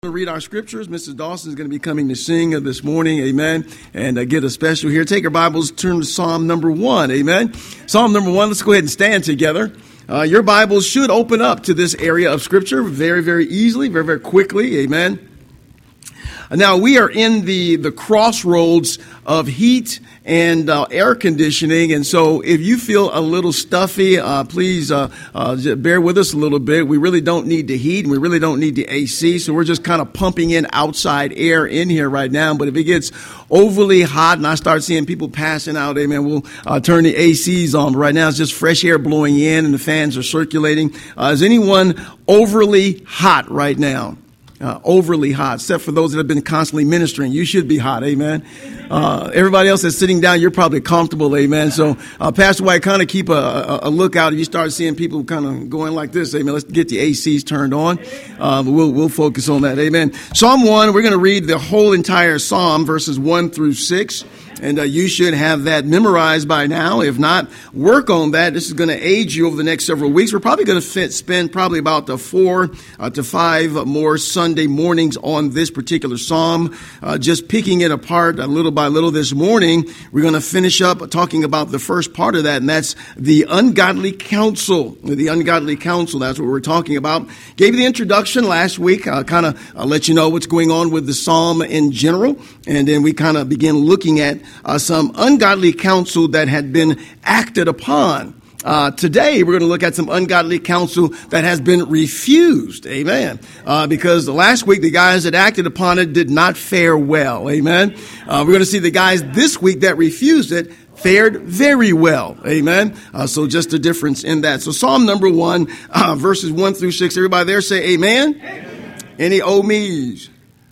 To read our scriptures. Mrs. Dawson is going to be coming to sing this morning, amen, and get a special here. Take your Bibles, turn to Psalm number 1, amen. Psalm number 1, let's go ahead and stand together. Your Bibles should open up to this area of scripture very, very easily, very, very quickly, amen. Now, we are in the crossroads of heat and air conditioning, and so if you feel a little stuffy, please bear with us a little bit. We really don't need the heat, and we really don't need the AC, so we're just kind of pumping in outside air in here right now. But if it gets overly hot and I start seeing people passing out, amen, we'll turn the ACs on. But right now, it's just fresh air blowing in, and the fans are circulating. Is anyone overly hot right now? Overly hot, except for those that have been constantly ministering. You should be hot, amen. Everybody else that's sitting down, you're probably comfortable, amen. So, Pastor White, kind of keep a lookout. If you start seeing people kind of going like this, amen, let's get the ACs turned on. We'll focus on that, amen. Psalm 1, we're going to read the whole entire Psalm, verses 1 through 6. And you should have that memorized by now. If not, work on that. This is going to aid you over the next several weeks. We're probably going to spend probably about 4 to 5 more Sunday mornings on this particular psalm. Just picking it apart little by little this morning. We're going to finish up talking about the first part of that, and that's the ungodly counsel. The ungodly counsel, that's what we're talking about. Gave you the introduction last week. Kind of let you know what's going on with the psalm in general. And then we kind of begin looking at some ungodly counsel that had been acted upon. Today, we're going to look at some ungodly counsel that has been refused. Amen. Because last week, the guys that acted upon it did not fare well. Amen. We're going to see the guys this week that refused it fared very well. Amen. So just a difference in that. So Psalm number 1, verses 1 through 6. Everybody there say amen. Amen. Any oh-me's?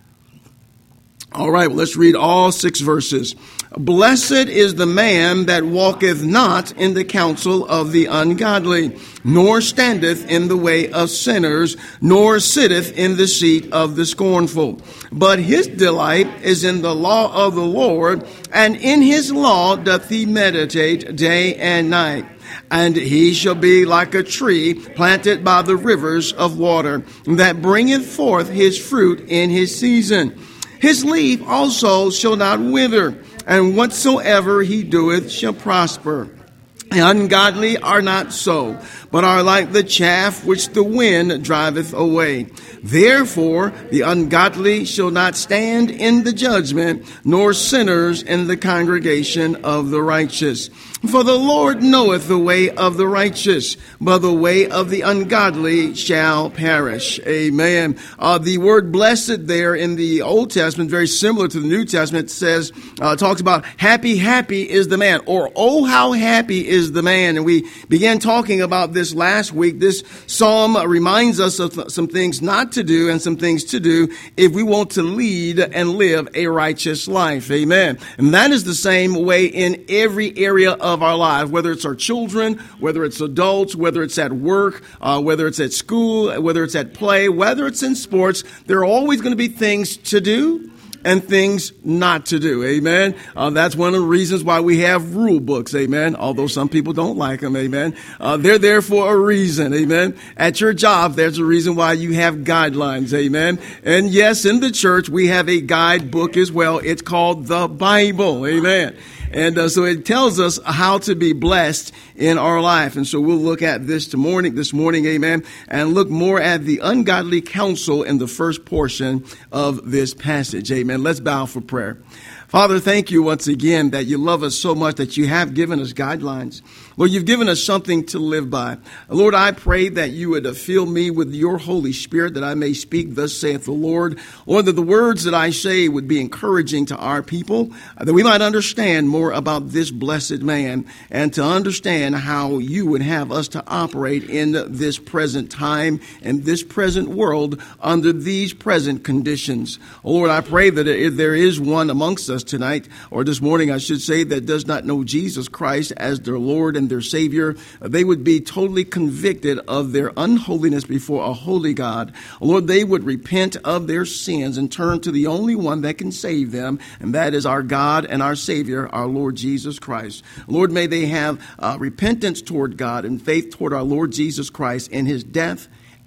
All right, well, let's read all 6 verses. Blessed is the man that walketh not in the counsel of the ungodly, nor standeth in the way of sinners, nor sitteth in the seat of the scornful. But his delight is in the law of the Lord, and in his law doth he meditate day and night. And he shall be like a tree planted by the rivers of water, that bringeth forth his fruit in his season. His leaf also shall not wither, and whatsoever he doeth shall prosper. The ungodly are not so, but are like the chaff which the wind driveth away. Therefore the ungodly shall not stand in the judgment, nor sinners in the congregation of the righteous. For the Lord knoweth the way of the righteous, but the way of the ungodly shall perish. Amen. The word blessed there in the Old Testament, very similar to the New Testament, says, talks about happy, happy is the man, or oh, how happy is the man. And we began talking about this last week. This psalm reminds us of some things not to do and some things to do if we want to lead and live a righteous life. Amen. And that is the same way in every area of our lives, whether it's our children, whether it's adults, whether it's at work, whether it's at school, whether it's at play, whether it's in sports. There are always going to be things to do and things not to do. Amen. That's one of the reasons why we have rule books. Amen. Although some people don't like them. Amen. They're there for a reason. Amen. At your job, there's a reason why you have guidelines. Amen. And yes, in the church, we have a guidebook as well. It's called the Bible. Amen. And so it tells us how to be blessed in our life. And so we'll look at this morning, amen, and look more at the ungodly counsel in the first portion of this passage. Amen. Let's bow for prayer. Father, thank you once again that you love us so much that you have given us guidelines. Lord, you've given us something to live by. Lord, I pray that you would fill me with your Holy Spirit that I may speak, thus saith the Lord. Lord, that the words that I say would be encouraging to our people, that we might understand more about this blessed man and to understand how you would have us to operate in this present time and this present world under these present conditions. Lord, I pray that if there is one amongst us tonight, or this morning I should say, that does not know Jesus Christ as their Lord and their Savior, they would be totally convicted of their unholiness before a holy God. Lord, they would repent of their sins and turn to the only one that can save them, and that is our God and our Savior, our Lord Jesus Christ. Lord, may they have repentance toward God and faith toward our Lord Jesus Christ in his death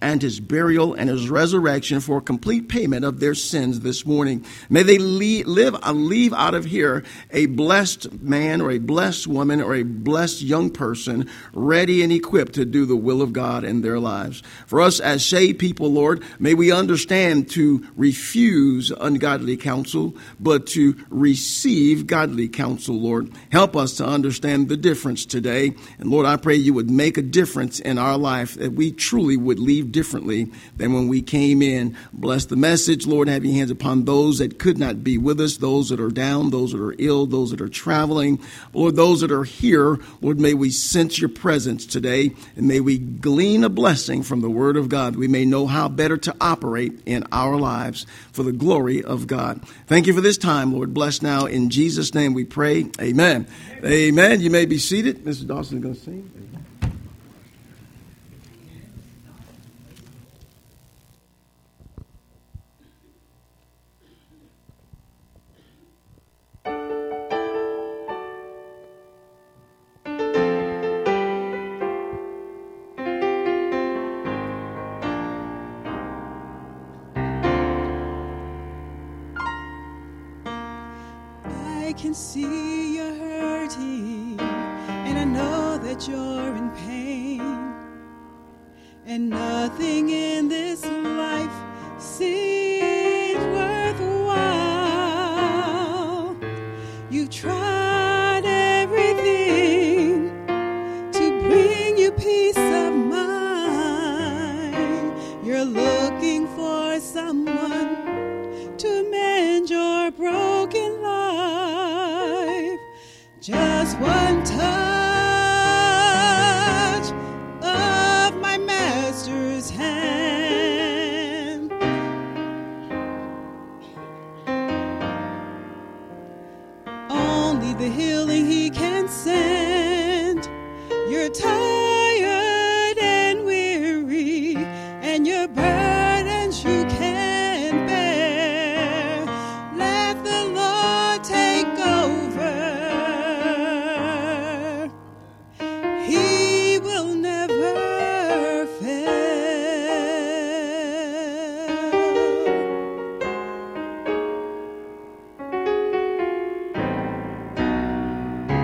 and his burial and his resurrection for complete payment of their sins this morning. May they leave out of here a blessed man or a blessed woman or a blessed young person ready and equipped to do the will of God in their lives. For us as saved people, Lord, may we understand to refuse ungodly counsel, but to receive godly counsel, Lord. Help us to understand the difference today. And Lord, I pray you would make a difference in our life, that we truly would leave differently than when we came in. Bless the message, Lord. Have your hands upon those that could not be with us, those that are down, those that are ill, those that are traveling. Lord, those that are here, Lord, may we sense your presence today, and may we glean a blessing from the word of God. We may know how better to operate in our lives for the glory of God. Thank you for this time, Lord. Bless now. In Jesus' name we pray. Amen. Amen. You may be seated. Mr. Dawson is going to sing. I can see you're hurting, and I know that you're in pain, and nothing in this life seems worthwhile. You've tried everything to bring you peace of mind. You're looking for someone to mend your broken life. Just one touch of my master's hand. Only the healing he can send. You're tired and weary, and your burdens you can't bear. Let the Lord take over. He will never fail.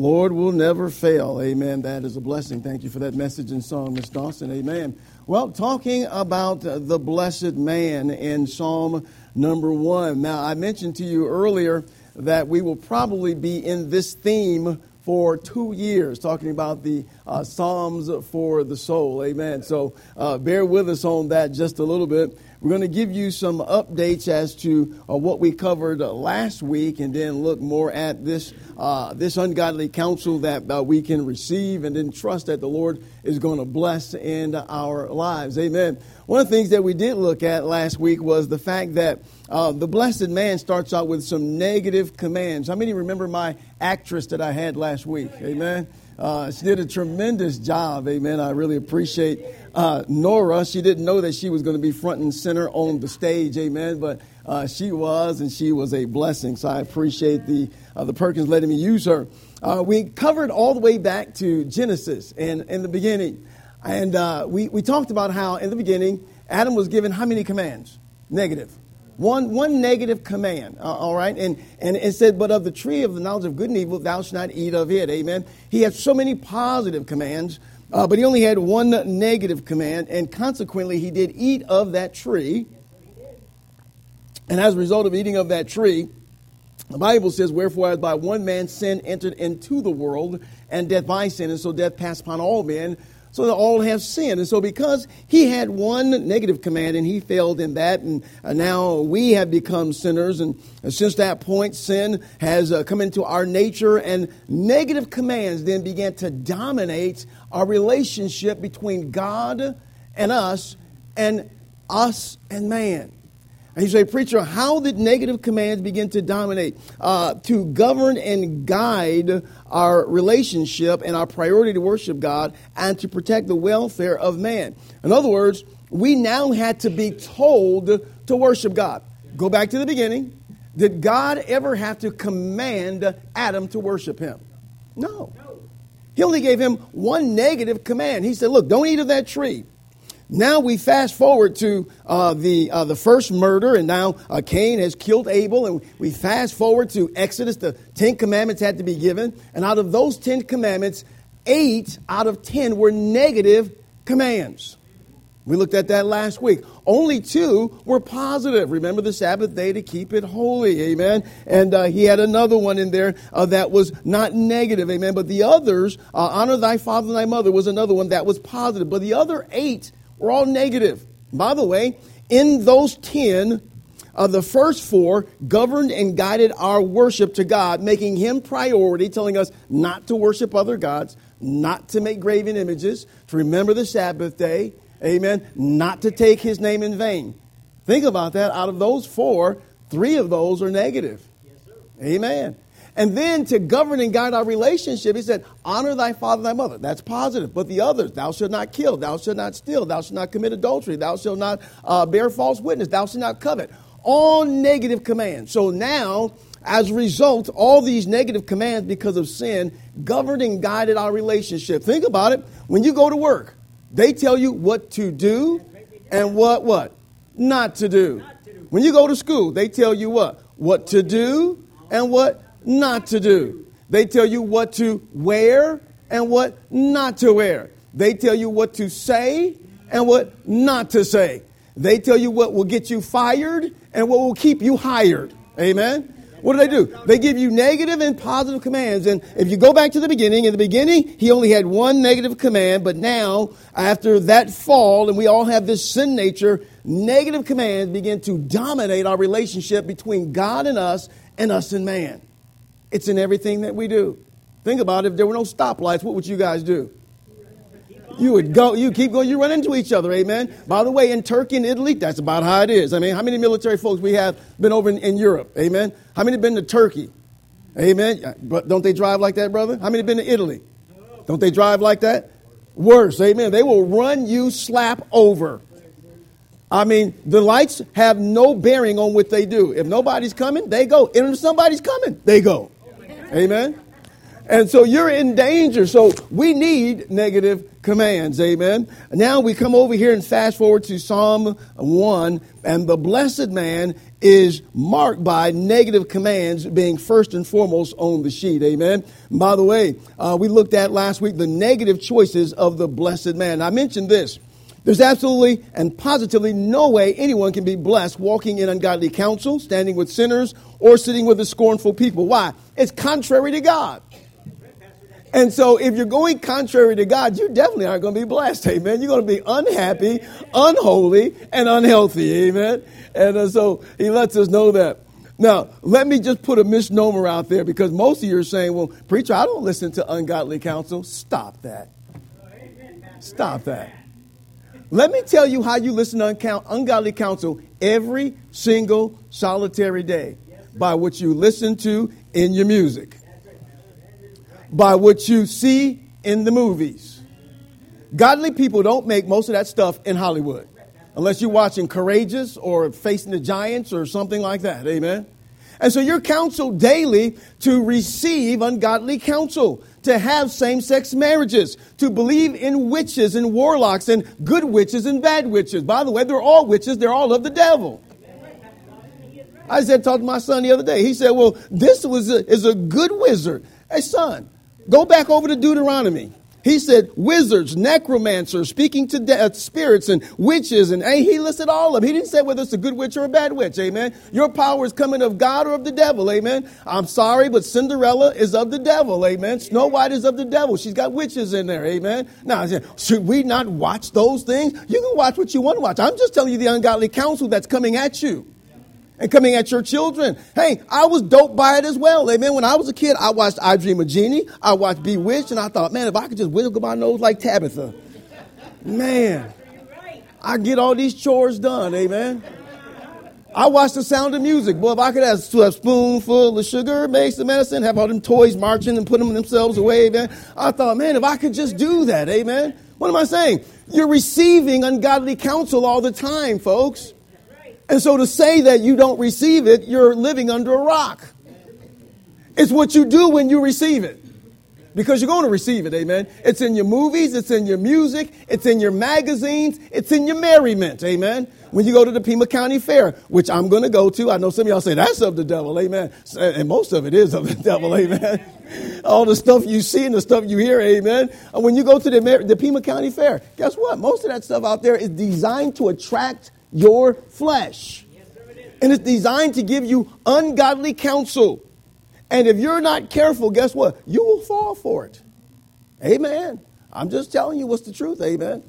Lord will never fail. Amen. That is a blessing. Thank you for that message and song, Miss Dawson. Amen. Well, talking about the blessed man in Psalm number 1. Now, I mentioned to you earlier that we will probably be in this theme for 2 years, talking about the Psalms for the soul. Amen. So bear with us on that just a little bit. We're going to give you some updates as to what we covered last week, and then look more at this ungodly counsel that we can receive, and then trust that the Lord is going to bless in our lives. Amen. One of the things that we did look at last week was the fact that the blessed man starts out with some negative commands. How many remember my actress that I had last week? Amen. She did a tremendous job. Amen. I really appreciate Nora. She didn't know that she was going to be front and center on the stage. Amen. But she was, and she was a blessing. So I appreciate the Perkins letting me use her. We covered all the way back to Genesis and in the beginning. And we talked about how in the beginning, Adam was given how many commands? Negative. One negative command, all right? And it said, but of the tree of the knowledge of good and evil, thou shalt not eat of it, amen? He had so many positive commands, but he only had one negative command, and consequently, he did eat of that tree. And as a result of eating of that tree, the Bible says, wherefore as by one man sin entered into the world, and death by sin, and so death passed upon all men, so that all have sinned. And so because he had one negative command and he failed in that, and now we have become sinners, and since that point sin has come into our nature, and negative commands then began to dominate our relationship between God and us and man. And you say, preacher, how did negative commands begin to dominate? To govern and guide our relationship and our priority to worship God and to protect the welfare of man. In other words, we now had to be told to worship God. Go back to the beginning. Did God ever have to command Adam to worship him? No. He only gave him one negative command. He said, look, don't eat of that tree. Now we fast forward to the first murder, and now Cain has killed Abel, and we fast forward to Exodus. The 10 Commandments had to be given, and out of those 10 Commandments, 8 out of 10 were negative commands. We looked at that last week. Only 2 were positive. Remember the Sabbath day to keep it holy, amen? And he had another one in there that was not negative, amen? But the others, honor thy father and thy mother, was another one that was positive. But the other 8 were all negative. By the way, in those 10, the first 4 governed and guided our worship to God, making him priority, telling us not to worship other gods, not to make graven images, to remember the Sabbath day, amen, not to take his name in vain. Think about that. Out of those 4, 3 of those are negative. Yes, sir. Amen. And then to govern and guide our relationship, he said, honor thy father and thy mother. That's positive. But the others, thou shalt not kill, thou shalt not steal, thou shalt not commit adultery, thou shalt not bear false witness, thou shalt not covet. All negative commands. So now, as a result, all these negative commands because of sin governed and guided our relationship. Think about it. When you go to work, they tell you what to do and what not to do. When you go to school, they tell you what to do and what not to do. They tell you what to wear and what not to wear. They tell you what to say and what not to say. They tell you what will get you fired and what will keep you hired. Amen. What do? They give you negative and positive commands. And if you go back to the beginning, in the beginning, he only had one negative command. But now, after that fall, and we all have this sin nature, negative commands begin to dominate our relationship between God and us and man. It's in everything that we do. Think about it. If there were no stoplights, what would you guys do? You would go, you keep going, you run into each other, amen. By the way, in Turkey and Italy, that's about how it is. I mean, how many military folks we have been over in Europe, amen? How many been to Turkey? Amen. But don't they drive like that, brother? How many been to Italy? Don't they drive like that? Worse, amen. They will run you slap over. I mean, the lights have no bearing on what they do. If nobody's coming, they go. And if somebody's coming, they go. Amen. And so you're in danger. So we need negative commands. Amen. Now we come over here and fast forward to Psalm 1. And the blessed man is marked by negative commands being first and foremost on the sheet. Amen. And by the way, we looked at last week the negative choices of the blessed man. I mentioned this. There's absolutely and positively no way anyone can be blessed walking in ungodly counsel, standing with sinners, or sitting with the scornful people. Why? It's contrary to God. And so if you're going contrary to God, you definitely aren't going to be blessed. Amen. You're going to be unhappy, unholy, and unhealthy. Amen. And so he lets us know that. Now, let me just put a misnomer out there, because most of you are saying, well, preacher, I don't listen to ungodly counsel. Stop that. Stop that. Let me tell you how you listen to ungodly counsel every single solitary day. By what you listen to in your music. By what you see in the movies. Godly people don't make most of that stuff in Hollywood. Unless you're watching Courageous or Facing the Giants or something like that. Amen. And so you're counseled daily to receive ungodly counsel, to have same-sex marriages, to believe in witches and warlocks and good witches and bad witches. By the way, they're all witches. They're all of the devil. I talked to my son the other day. He said, well, this is a good wizard. Hey, son, go back over to Deuteronomy. He said wizards, necromancers, speaking to spirits and witches. And he listed all of them. He didn't say whether it's a good witch or a bad witch. Amen. Your power is coming of God or of the devil. Amen. I'm sorry, but Cinderella is of the devil. Amen. Snow White is of the devil. She's got witches in there. Amen. Now, should we not watch those things? You can watch what you want to watch. I'm just telling you the ungodly counsel that's coming at you. And coming at your children. Hey, I was doped by it as well. Amen. When I was a kid, I watched I Dream of Jeannie. I watched Bewitched. And I thought, man, if I could just wiggle my nose like Tabitha. Man, I get all these chores done. Amen. I watched The Sound of Music. Boy, if I could have a spoonful of sugar, make some medicine, have all them toys marching and put them themselves away. Amen. I thought, man, if I could just do that. Amen. What am I saying? You're receiving ungodly counsel all the time, folks. And so to say that you don't receive it, you're living under a rock. It's what you do when you receive it. Because you're going to receive it, amen. It's in your movies, it's in your music, it's in your magazines, it's in your merriment, amen. When you go to the Pima County Fair, which I'm going to go to, I know some of y'all say that's of the devil, amen. And most of it is of the devil, amen. All the stuff you see and the stuff you hear, amen. And when you go to the Pima County Fair, guess what? Most of that stuff out there is designed to attract your flesh. And it's designed to give you ungodly counsel. And if you're not careful, guess what? You will fall for it. Amen. I'm just telling you what's the truth. Amen.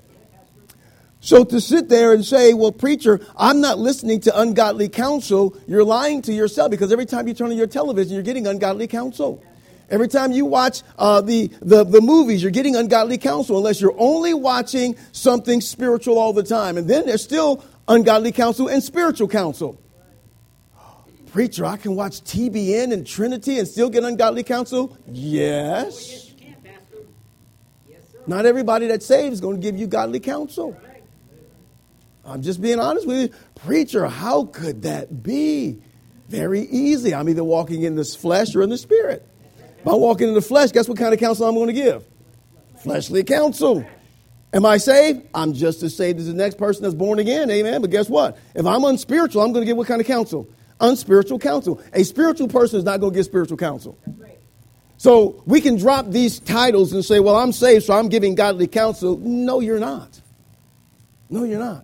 So to sit there and say, well, preacher, I'm not listening to ungodly counsel, you're lying to yourself, because every time you turn on your television, you're getting ungodly counsel. Every time you watch the movies, you're getting ungodly counsel, unless you're only watching something spiritual all the time. And then there's still ungodly counsel and spiritual counsel. Preacher, I can watch TBN and Trinity and still get ungodly counsel? Yes. Not everybody that's saved is going to give you godly counsel. I'm just being honest with you. Preacher, how could that be? Very easy. I'm either walking in this flesh or in the spirit. If I'm walking in the flesh, guess what kind of counsel I'm going to give? Fleshly counsel. Am I saved? I'm just as saved as the next person that's born again. Amen. But guess what? If I'm unspiritual, I'm going to give what kind of counsel? Unspiritual counsel. A spiritual person is not going to give spiritual counsel. So we can drop these titles and say, well, I'm saved, so I'm giving godly counsel. No, you're not. No, you're not.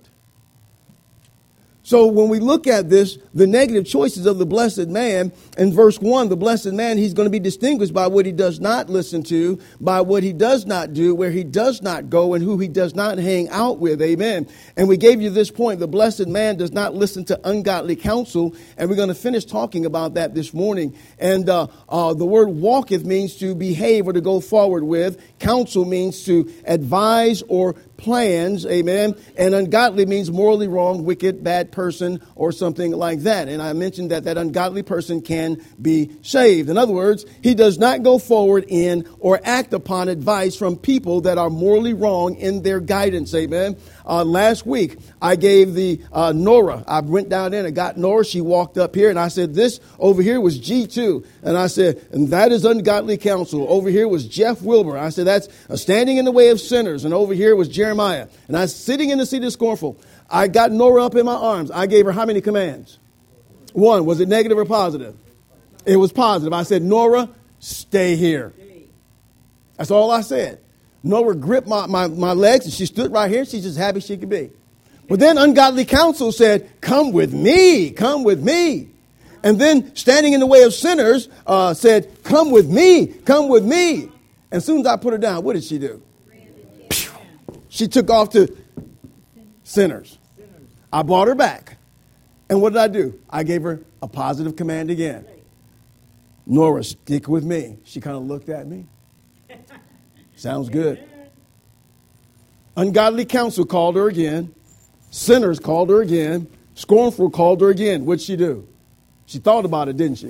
So when we look at this, the negative choices of the blessed man, in verse 1, the blessed man, he's going to be distinguished by what he does not listen to, by what he does not do, where he does not go, and who he does not hang out with. Amen. And we gave you this point. The blessed man does not listen to ungodly counsel. And we're going to finish talking about that this morning. And the word walketh means to behave or to go forward with. Counsel means to advise or plans, amen. And ungodly means morally wrong, wicked, bad person, or something like that. And I mentioned that ungodly person can be saved. In other words, he does not go forward in or act upon advice from people that are morally wrong in their guidance, amen. Last week, I gave the Nora. I went down there and I got Nora. She walked up here and I said, this over here was G2. And I said, and that is ungodly counsel. Over here was Jeff Wilbur. I said, that's standing in the way of sinners. And over here was Jeremiah. And I was sitting in the seat of scornful. I got Nora up in my arms. I gave her how many commands? One. Was it negative or positive? It was positive. I said, Nora, stay here. That's all I said. Nora gripped my legs and she stood right here. She's just happy she could be. But then ungodly counsel said, come with me, come with me. And then standing in the way of sinners said, come with me, come with me. And as soon as I put her down, what did she do? She took off to sinners. I brought her back. And what did I do? I gave her a positive command again. Nora, stick with me. She kind of looked at me. Sounds good. Ungodly counsel called her again. Sinners called her again. Scornful called her again. What'd she do? She thought about it, didn't she?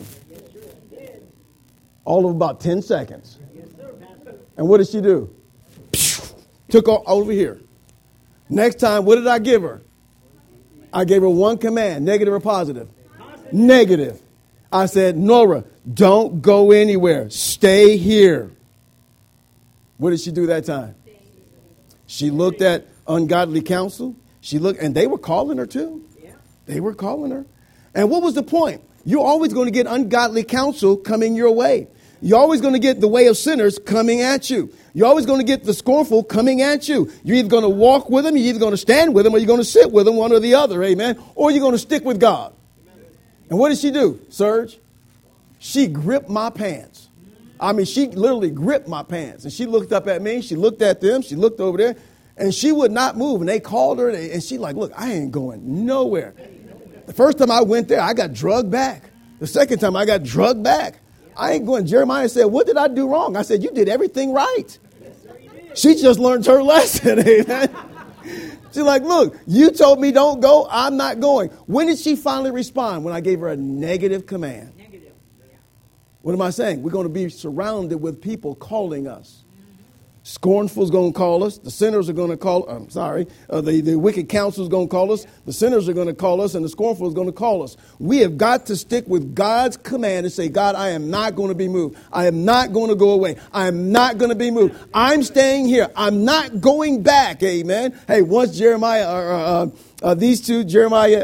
All of about 10 seconds. And what did she do? Took off over here. Next time, what did I give her? I gave her one command, negative or positive? Negative. I said, Nora, don't go anywhere. Stay here. What did she do that time? She looked at ungodly counsel. She looked, and they were calling her too. They were calling her. And what was the point? You're always going to get ungodly counsel coming your way. You're always going to get the way of sinners coming at you. You're always going to get the scornful coming at you. You're either going to walk with them, you're either going to stand with them, or you're going to sit with them, one or the other, amen? Or you're going to stick with God. And what did she do, Serge? She gripped my pants. I mean, she literally gripped my pants. And she looked up at me. She looked at them. She looked over there. And she would not move. And they called her. And she like, look, I ain't going nowhere. The first time I went there, I got drugged back. The second time, I got drugged back. I ain't going. Jeremiah said, what did I do wrong? I said, you did everything right. She just learned her lesson. Amen. She's like, look, you told me don't go. I'm not going. When did she finally respond? When I gave her a negative command. What am I saying? We're going to be surrounded with people calling us. Scornful's going to call us. The sinners are going to call. The wicked counsel's going to call us. The sinners are going to call us, and the scornful is going to call us. We have got to stick with God's command and say, God, I am not going to be moved. I am not going to go away. I am not going to be moved. I'm staying here. I'm not going back. Amen. Hey, once Jeremiah, these two, Jeffrey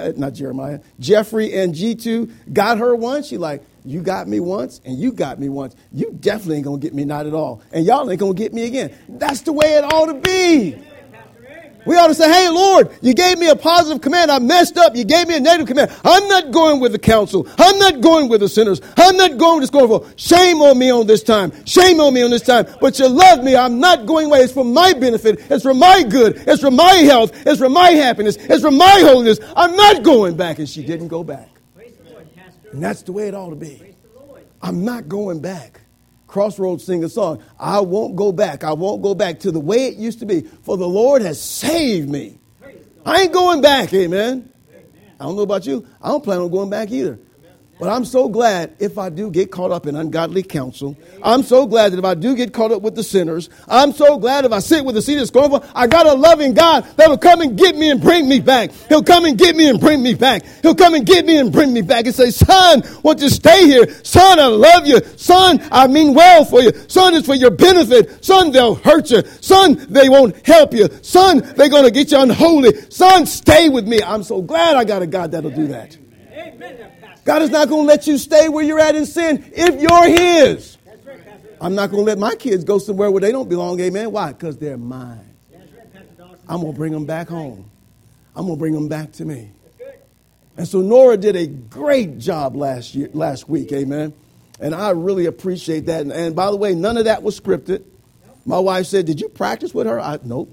and G2 got her once. She like, you got me once and you got me once. You definitely ain't going to get me, not at all. And y'all ain't going to get me again. That's the way it ought to be. We ought to say, hey, Lord, you gave me a positive command. I messed up. You gave me a negative command. I'm not going with the counsel. I'm not going with the sinners. I'm not going with the scornful. Shame on me on this time. Shame on me on this time. But you love me. I'm not going away. It's for my benefit. It's for my good. It's for my health. It's for my happiness. It's for my holiness. I'm not going back. And she didn't go back. And that's the way it ought to be. I'm not going back. Crossroads sing a song. I won't go back. I won't go back to the way it used to be. For the Lord has saved me. I ain't going back. Amen. I don't know about you. I don't plan on going back either. But I'm so glad if I do get caught up in ungodly counsel. I'm so glad that if I do get caught up with the sinners. I'm so glad if I sit with the seat of scornful. I got a loving God that will come and get me and bring me back. He'll come and get me and bring me back. He'll come and get me and bring me back and say, son, won't you stay here? Son, I love you. Son, I mean well for you. Son, it's for your benefit. Son, they'll hurt you. Son, they won't help you. Son, they're going to get you unholy. Son, stay with me. I'm so glad I got a God that'll do that. God is not going to let you stay where you're at in sin if you're his. I'm not going to let my kids go somewhere where they don't belong. Amen. Why? Because they're mine. I'm going to bring them back home. I'm going to bring them back to me. And so Nora did a great job last week. Amen. And I really appreciate that. And by the way, none of that was scripted. My wife said, did you practice with her? Nope.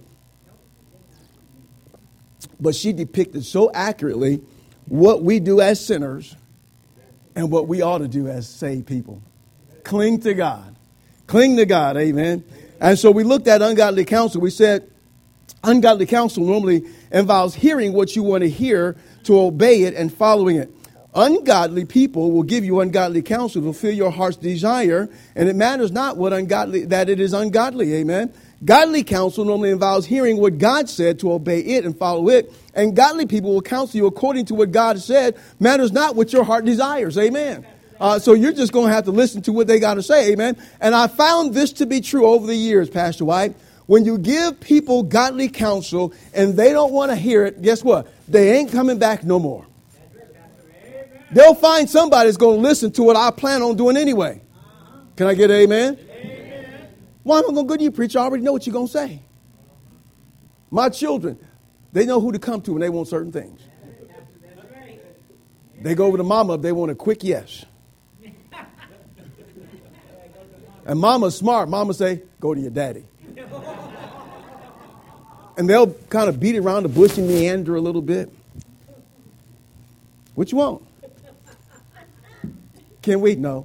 But she depicted so accurately what we do as sinners and what we ought to do as saved people. Cling to God. Cling to God. Amen. And so we looked at ungodly counsel. We said Ungodly counsel normally involves hearing what you want to hear to obey it and following it. Ungodly people will give you ungodly counsel to fulfill your heart's desire, and it matters not that it is ungodly. Amen. Godly counsel normally involves hearing what God said to obey it and follow it. And godly people will counsel you according to what God said. Matters not what your heart desires. Amen. So you're just going to have to listen to what they got to say. Amen. And I found this to be true over the years, Pastor White. When you give people godly counsel and they don't want to hear it, guess what? They ain't coming back no more. They'll find somebody that's going to listen to what I plan on doing anyway. Can I get an amen? Amen. Why am I going to go to you, preacher? I already know what you're going to say. My children, they know who to come to when they want certain things. They go over to mama if they want a quick yes. And mama's smart. Mama say, go to your daddy. And they'll kind of beat around the bush and meander a little bit. What you want? Can we? No.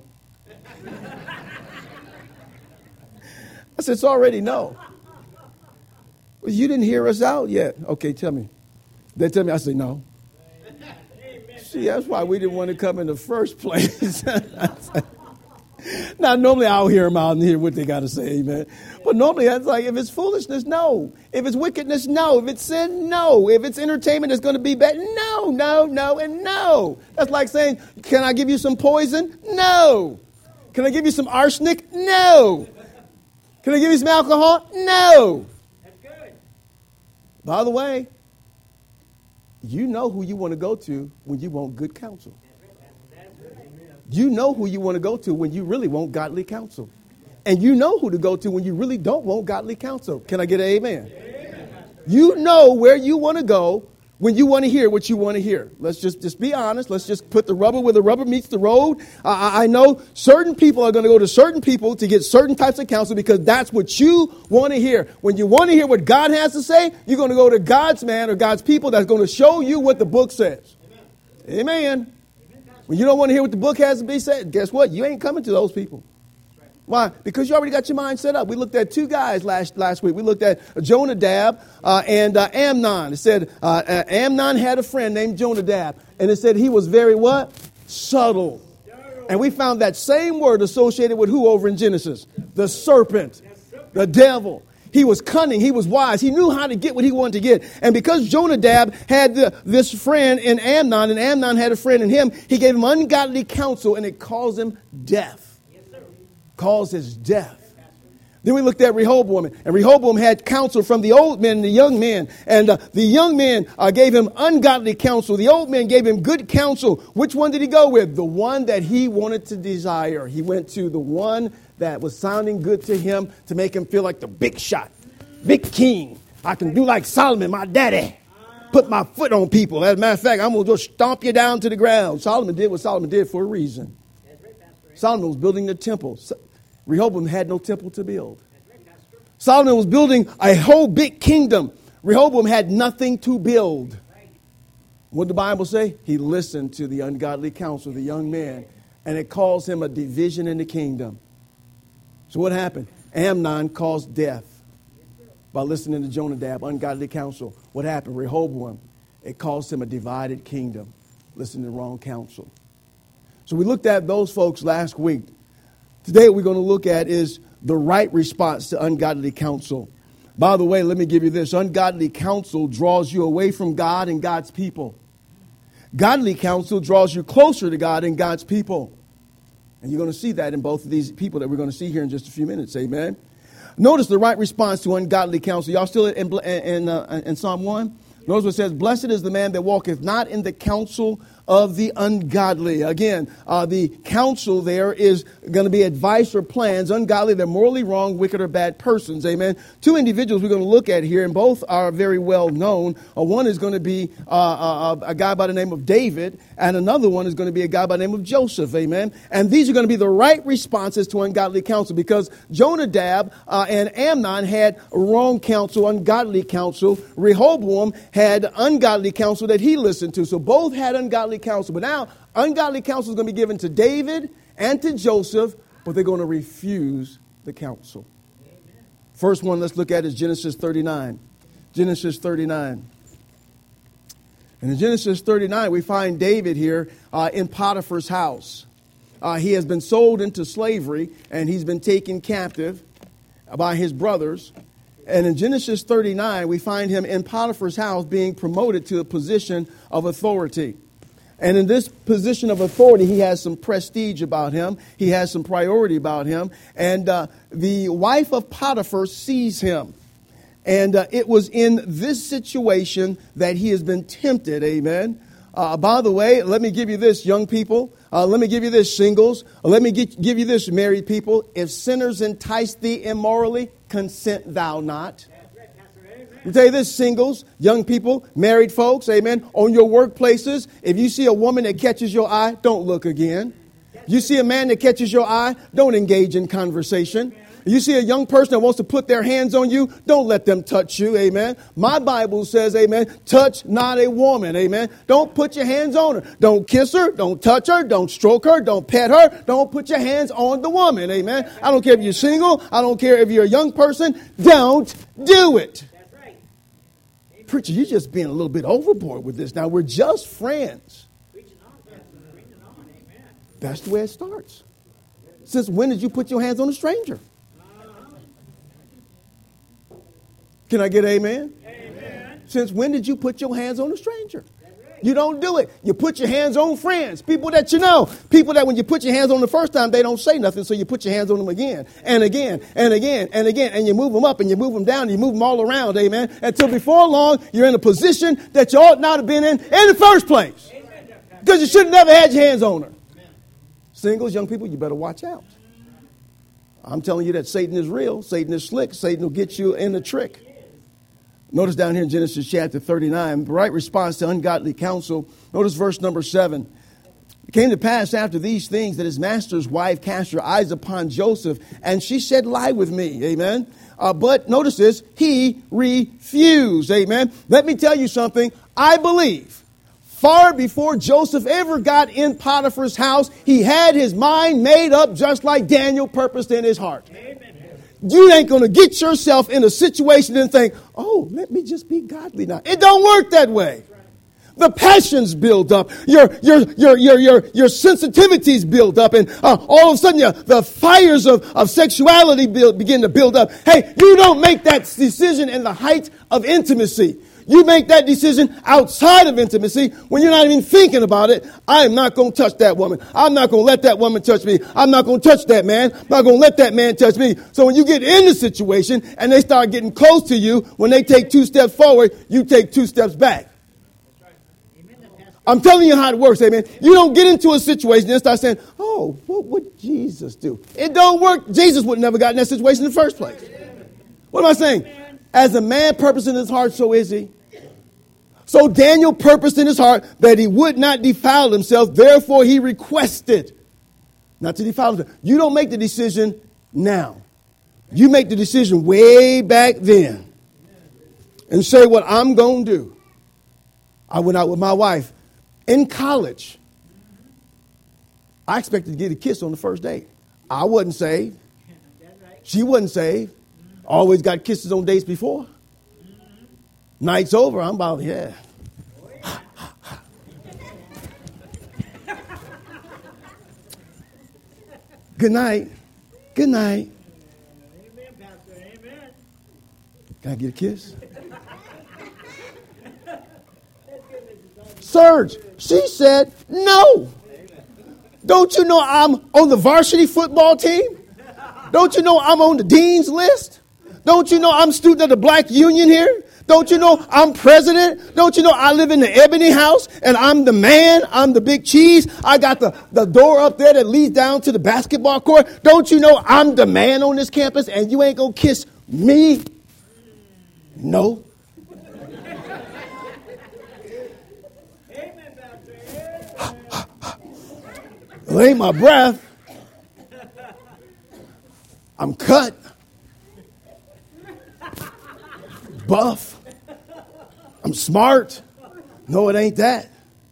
I said, it's already no. Well, you didn't hear us out yet. Okay, tell me. They tell me, I say, no. See, that's why we didn't want to come in the first place. Now, normally I'll hear them out and hear what they got to say, amen. But normally that's like, if it's foolishness, no. If it's wickedness, no. If it's sin, no. If it's entertainment, it's going to be bad. No, no, no, and no. That's like saying, can I give you some poison? No. Can I give you some arsenic? No. Can I give you some alcohol? No. That's good. By the way, you know who you want to go to when you want good counsel. You know who you want to go to when you really want godly counsel. And you know who to go to when you really don't want godly counsel. Can I get an amen? Amen. You know where you want to go when you want to hear what you want to hear. Let's just be honest. Let's just put the rubber where the rubber meets the road. I know certain people are going to go to certain people to get certain types of counsel because that's what you want to hear. When you want to hear what God has to say, you're going to go to God's man or God's people that's going to show you what the book says. Amen. When you don't want to hear what the book has to be said, guess what? You ain't coming to those people. Why? Because you already got your mind set up. We looked at two guys last week. We looked at Jonadab and Amnon. It said Amnon had a friend named Jonadab. And it said he was very what? Subtle. And we found that same word associated with who over in Genesis? The serpent. The devil. He was cunning. He was wise. He knew how to get what he wanted to get. And because Jonadab had this friend in Amnon, and Amnon had a friend in him, he gave him ungodly counsel, and it caused him death. Caused his death. Then we looked at Rehoboam, and Rehoboam had counsel from the old men and the young men. And the young men gave him ungodly counsel. The old men gave him good counsel. Which one did he go with? The one that he wanted to desire. He went to the one that was sounding good to him to make him feel like the big shot, big king. I can do like Solomon, my daddy. Put my foot on people. As a matter of fact, I'm going to just stomp you down to the ground. Solomon did what Solomon did for a reason. Solomon was building the temple. Rehoboam had no temple to build. Solomon was building a whole big kingdom. Rehoboam had nothing to build. What did the Bible say? He listened to the ungodly counsel of the young man, and it caused him a division in the kingdom. So what happened? Amnon caused death by listening to Jonadab, ungodly counsel. What happened? Rehoboam, it caused him a divided kingdom, listening to the wrong counsel. So we looked at those folks last week. Today what we're going to look at is the right response to ungodly counsel. By the way, let me give you this. Ungodly counsel draws you away from God and God's people. Godly counsel draws you closer to God and God's people. And you're going to see that in both of these people that we're going to see here in just a few minutes. Amen. Notice the right response to ungodly counsel. Y'all still in Psalm 1? Notice what it says, blessed is the man that walketh not in the counsel of the ungodly. Again, the counsel there is going to be advice or plans. Ungodly, they're morally wrong, wicked, or bad persons. Amen. Two individuals we're going to look at here, and both are very well known. One is going to be a guy by the name of David, and another one is going to be a guy by the name of Joseph. Amen. And these are going to be the right responses to ungodly counsel, because Jonadab and Amnon had wrong counsel, ungodly counsel. Rehoboam had ungodly counsel that he listened to. So both had ungodly counsel. But now ungodly counsel is going to be given to David and to Joseph, but they're going to refuse the counsel. Amen. First one let's look at is Genesis 39. Genesis 39. And in Genesis 39, we find David here in Potiphar's house. He has been sold into slavery, and he's been taken captive by his brothers. And in Genesis 39, we find him in Potiphar's house being promoted to a position of authority. And in this position of authority, he has some prestige about him. He has some priority about him. And the wife of Potiphar sees him. And it was in this situation that he has been tempted. Amen. By the way, let me give you this, young people. Let me give you this, singles. Let me give you this, married people. If sinners entice thee immorally, consent thou not. Let me tell you this, singles, young people, married folks, amen. On your workplaces, if you see a woman that catches your eye, don't look again. You see a man that catches your eye, don't engage in conversation. You see a young person that wants to put their hands on you, don't let them touch you, amen. My Bible says, amen, touch not a woman, amen. Don't put your hands on her. Don't kiss her, don't touch her, don't stroke her, don't pet her. Don't put your hands on the woman, amen. I don't care if you're single, I don't care if you're a young person, don't do it. Preacher, you're just being a little bit overboard with this. Now, we're just friends. That's the way it starts. Since when did you put your hands on a stranger? Can I get amen? Amen? Since when did you put your hands on a stranger? You don't do it. You put your hands on friends, people that you know. People that when you put your hands on the first time, they don't say nothing, so you put your hands on them again and again and again and again. And you move them up and you move them down and you move them all around, amen. Until before long, you're in a position that you ought not have been in the first place. Because you should have never had your hands on her. Singles, young people, you better watch out. I'm telling you that Satan is real. Satan is slick. Satan will get you in a trick. Notice down here in Genesis chapter 39, the right response to ungodly counsel. Notice verse number 7. It came to pass after these things that his master's wife cast her eyes upon Joseph, and she said, lie with me. Amen. But notice this, he refused. Amen. Let me tell you something. I believe far before Joseph ever got in Potiphar's house, he had his mind made up just like Daniel purposed in his heart. Amen. You ain't going to get yourself in a situation and think, oh, let me just be godly now. It don't work that way. The passions build up. Your sensitivities build up. And all of a sudden, the fires of sexuality begin to build up. Hey, you don't make that decision in the height of intimacy. You make that decision outside of intimacy when you're not even thinking about it. I am not going to touch that woman. I'm not going to let that woman touch me. I'm not going to touch that man. I'm not going to let that man touch me. So when you get in the situation and they start getting close to you, when they take 2 steps forward, you take 2 steps back. I'm telling you how it works, amen. You don't get into a situation and start saying, oh, what would Jesus do? It don't work. Jesus would never got in that situation in the first place. What am I saying? As a man purposed in his heart, so is he. So Daniel purposed in his heart that he would not defile himself. Therefore, he requested not to defile himself. You don't make the decision now. You make the decision way back then and say what I'm going to do. I went out with my wife in college. I expected to get a kiss on the first date. I wasn't saved. She wasn't saved. Always got kisses on dates before. Night's over. I'm about, yeah. Good night. Good night. Amen, Pastor. Amen. Can I get a kiss? Serge, she said no. Don't you know I'm on the varsity football team? Don't you know I'm on the dean's list? Don't you know I'm student of the Black Union here? Don't you know I'm president? Don't you know I live in the Ebony House and I'm the man? I'm the big cheese. I got the door up there that leads down to the basketball court. Don't you know I'm the man on this campus and you ain't going to kiss me? No. It ain't my breath. I'm cut. Buff. I'm smart. No, it ain't that.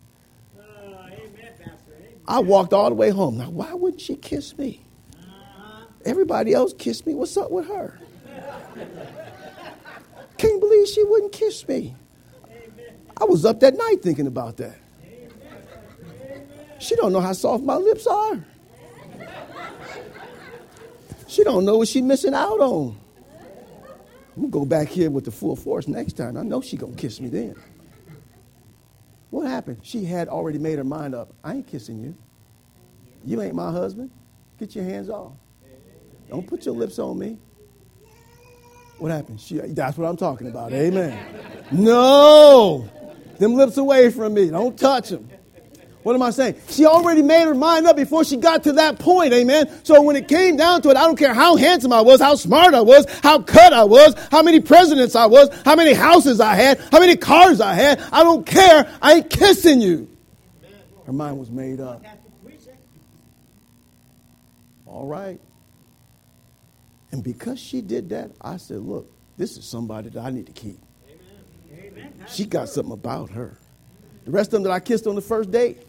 I walked all the way home. Now, why wouldn't she kiss me? Everybody else kissed me. What's up with her? can't believe she wouldn't kiss me. I was up that night thinking about that. She don't know how soft my lips are. She don't know what she's missing out on. I'm going to go back here with the full force next time. I know she's going to kiss me then. What happened? She had already made her mind up. I ain't kissing you. You ain't my husband. Get your hands off. Don't put your lips on me. What happened? That's what I'm talking about. Amen. No. Them lips away from me. Don't touch them. What am I saying? She already made her mind up before she got to that point, amen? So when it came down to it, I don't care how handsome I was, how smart I was, how cut I was, how many presidents I was, how many houses I had, how many cars I had. I don't care. I ain't kissing you. Her mind was made up. All right. And because she did that, I said, look, this is somebody that I need to keep. She got something about her. The rest of them that I kissed on the first date,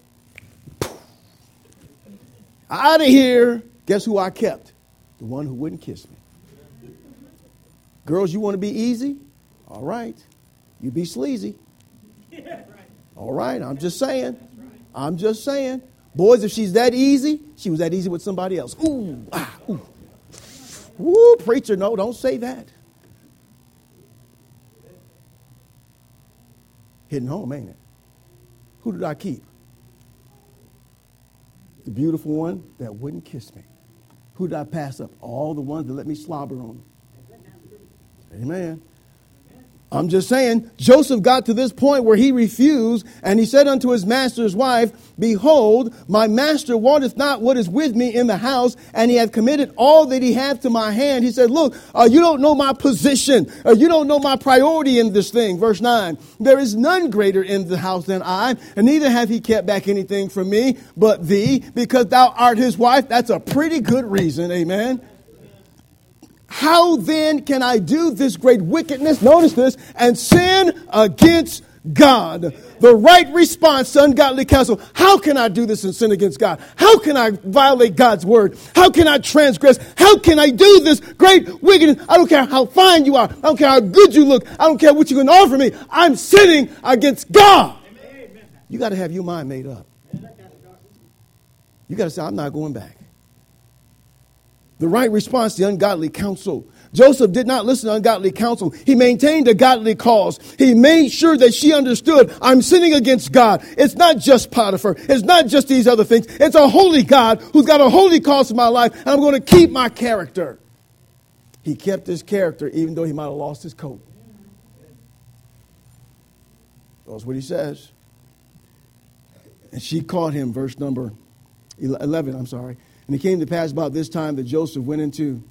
out of here. Guess who I kept? The one who wouldn't kiss me. Girls, you want to be easy? All right. You be sleazy. All right. I'm just saying. I'm just saying. Boys, if she's that easy, she was that easy with somebody else. Ooh, ooh. Woo, preacher, no, don't say that. Hitting home, ain't it? Who did I keep? The beautiful one that wouldn't kiss me. Who did I pass up? All the ones that let me slobber on them. Amen. I'm just saying, Joseph got to this point where he refused, and he said unto his master's wife, behold, my master wanteth not what is with me in the house, and he hath committed all that he hath to my hand. He said, look, you don't know my position. You don't know my priority in this thing. Verse 9, there is none greater in the house than I, and neither hath he kept back anything from me but thee, because thou art his wife. That's a pretty good reason, amen. How then can I do this great wickedness, notice this, and sin against God? The right response to ungodly counsel. How can I do this and sin against God? How can I violate God's word? How can I transgress? How can I do this great wickedness? I don't care how fine you are. I don't care how good you look. I don't care what you can offer me. I'm sinning against God. You got to have your mind made up. You got to say, I'm not going back. The right response to ungodly counsel. Joseph did not listen to ungodly counsel. He maintained a godly cause. He made sure that she understood, I'm sinning against God. It's not just Potiphar. It's not just these other things. It's a holy God who's got a holy cause in my life, and I'm going to keep my character. He kept his character even though he might have lost his coat. That's what he says. And she caught him, verse number 11, And it came to pass about this time that Joseph went into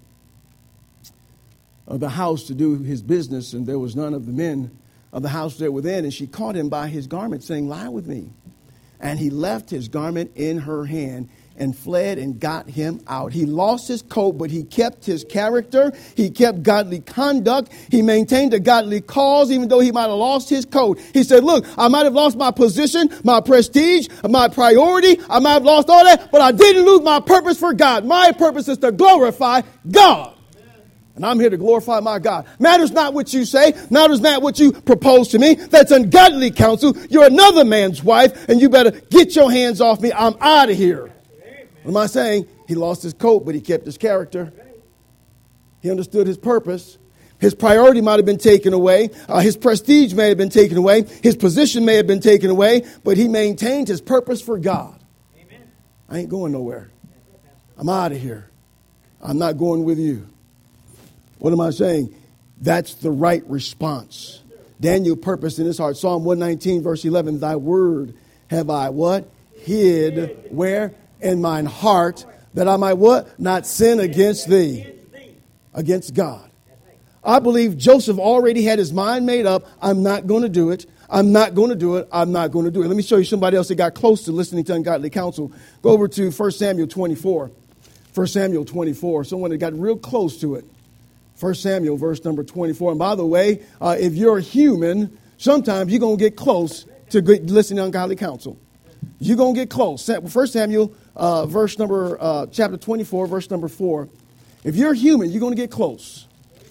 the house to do his business, and there was none of the men of the house there within. And she caught him by his garment, saying, lie with me. And he left his garment in her hand and fled and got him out. He lost his coat, but he kept his character. He kept godly conduct. He maintained a godly cause, even though he might have lost his coat. He said, look, I might have lost my position, my prestige, my priority. I might have lost all that, but I didn't lose my purpose for God. My purpose is to glorify God. And I'm here to glorify my God. Matters not what you say. Matters not what you propose to me. That's ungodly counsel. You're another man's wife, and you better get your hands off me. I'm out of here. What am I saying? He lost his coat, but he kept his character. He understood his purpose. His priority might have been taken away. His prestige may have been taken away. His position may have been taken away, but he maintained his purpose for God. Amen. I ain't going nowhere. I'm out of here. I'm not going with you. What am I saying? That's the right response. Daniel purposed in his heart. Psalm 119, verse 11, thy word have I what? Hid where? In mine heart, that I might what? Not sin against thee. Against God. I believe Joseph already had his mind made up. I'm not going to do it. I'm not going to do it. I'm not going to do it. Let me show you somebody else that got close to listening to ungodly counsel. Go over to 1 Samuel 24. 1 Samuel 24. Someone that got real close to it. 1 Samuel, verse number 24. And by the way, if you're human, sometimes you're going to get close to listening to ungodly counsel. You're going to get close. 1 Samuel, chapter 24, verse number 4. If you're human, you're going to get close.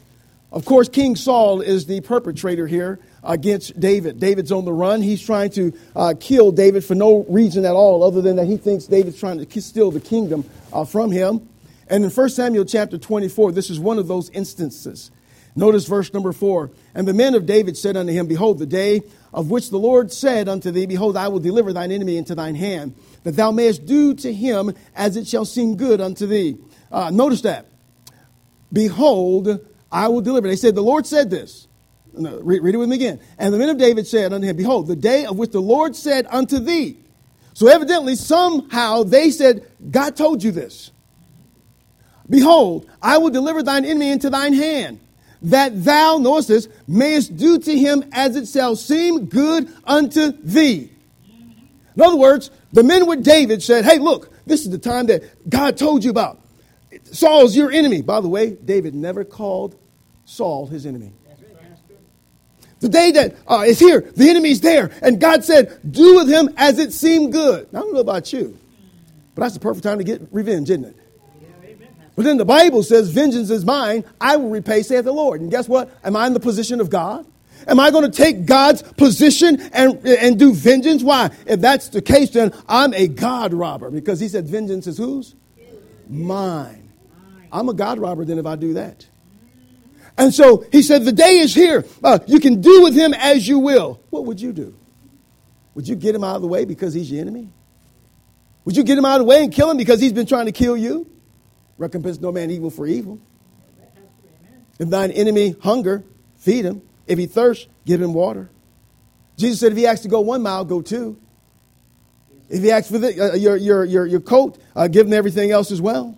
Of course, King Saul is the perpetrator here against David. David's on the run. He's trying to kill David for no reason at all other than that he thinks David's trying to steal the kingdom from him. And in 1 Samuel chapter 24, this is one of those instances. Notice verse number 4. And the men of David said unto him, Behold, the day of which the Lord said unto thee, Behold, I will deliver thine enemy into thine hand, that thou mayest do to him as it shall seem good unto thee. Notice that. Behold, I will deliver. They said, the Lord said this. No, read it with me again. And the men of David said unto him, Behold, the day of which the Lord said unto thee. So evidently, somehow they said, God told you this. Behold, I will deliver thine enemy into thine hand, that thou, notice this, mayest do to him as it shall seem good unto thee. In other words, the men with David said, hey, look, this is the time that God told you about. Saul's your enemy. By the way, David never called Saul his enemy. The day that is here, the enemy's there, and God said, do with him as it seemed good. Now, I don't know about you, but that's the perfect time to get revenge, isn't it? But then the Bible says, vengeance is mine, I will repay, saith the Lord. And guess what? Am I in the position of God? Am I going to take God's position and do vengeance? Why? If that's the case, then I'm a God robber, because he said vengeance is whose? Mine. I'm a God robber then if I do that. And so he said, the day is here. You can do with him as you will. What would you do? Would you get him out of the way because he's your enemy? Would you get him out of the way and kill him because he's been trying to kill you? Recompense no man evil for evil. If thine enemy hunger, feed him. If he thirst, give him water. Jesus said, if he asks to go 1 mile, go 2. If he asks for your coat, give him everything else as well.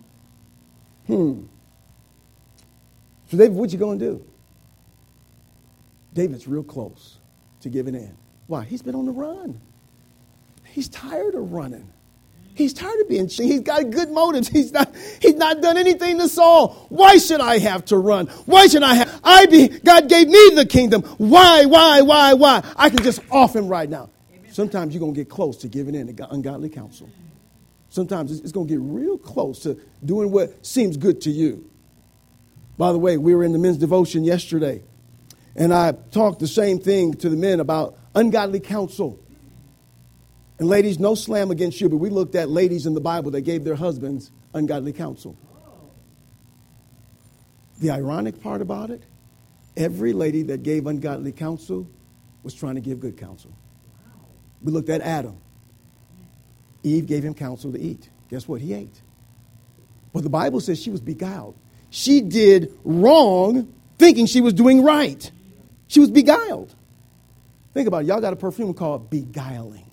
So David, what you going to do? David's real close to giving in. Why? He's been on the run. He's tired of running. He's tired of being cheated. He's got good motives. He's not done anything to Saul. Why should I have to run? Why should I have? God gave me the kingdom. Why? I can just off him right now. Sometimes you're going to get close to giving in to ungodly counsel. Sometimes it's going to get real close to doing what seems good to you. By the way, we were in the men's devotion yesterday, and I talked the same thing to the men about ungodly counsel. And ladies, no slam against you, but we looked at ladies in the Bible that gave their husbands ungodly counsel. The ironic part about it, every lady that gave ungodly counsel was trying to give good counsel. We looked at Adam. Eve gave him counsel to eat. Guess what? He ate. But the Bible says she was beguiled. She did wrong thinking she was doing right. She was beguiled. Think about it. Y'all got a perfume called Beguiling.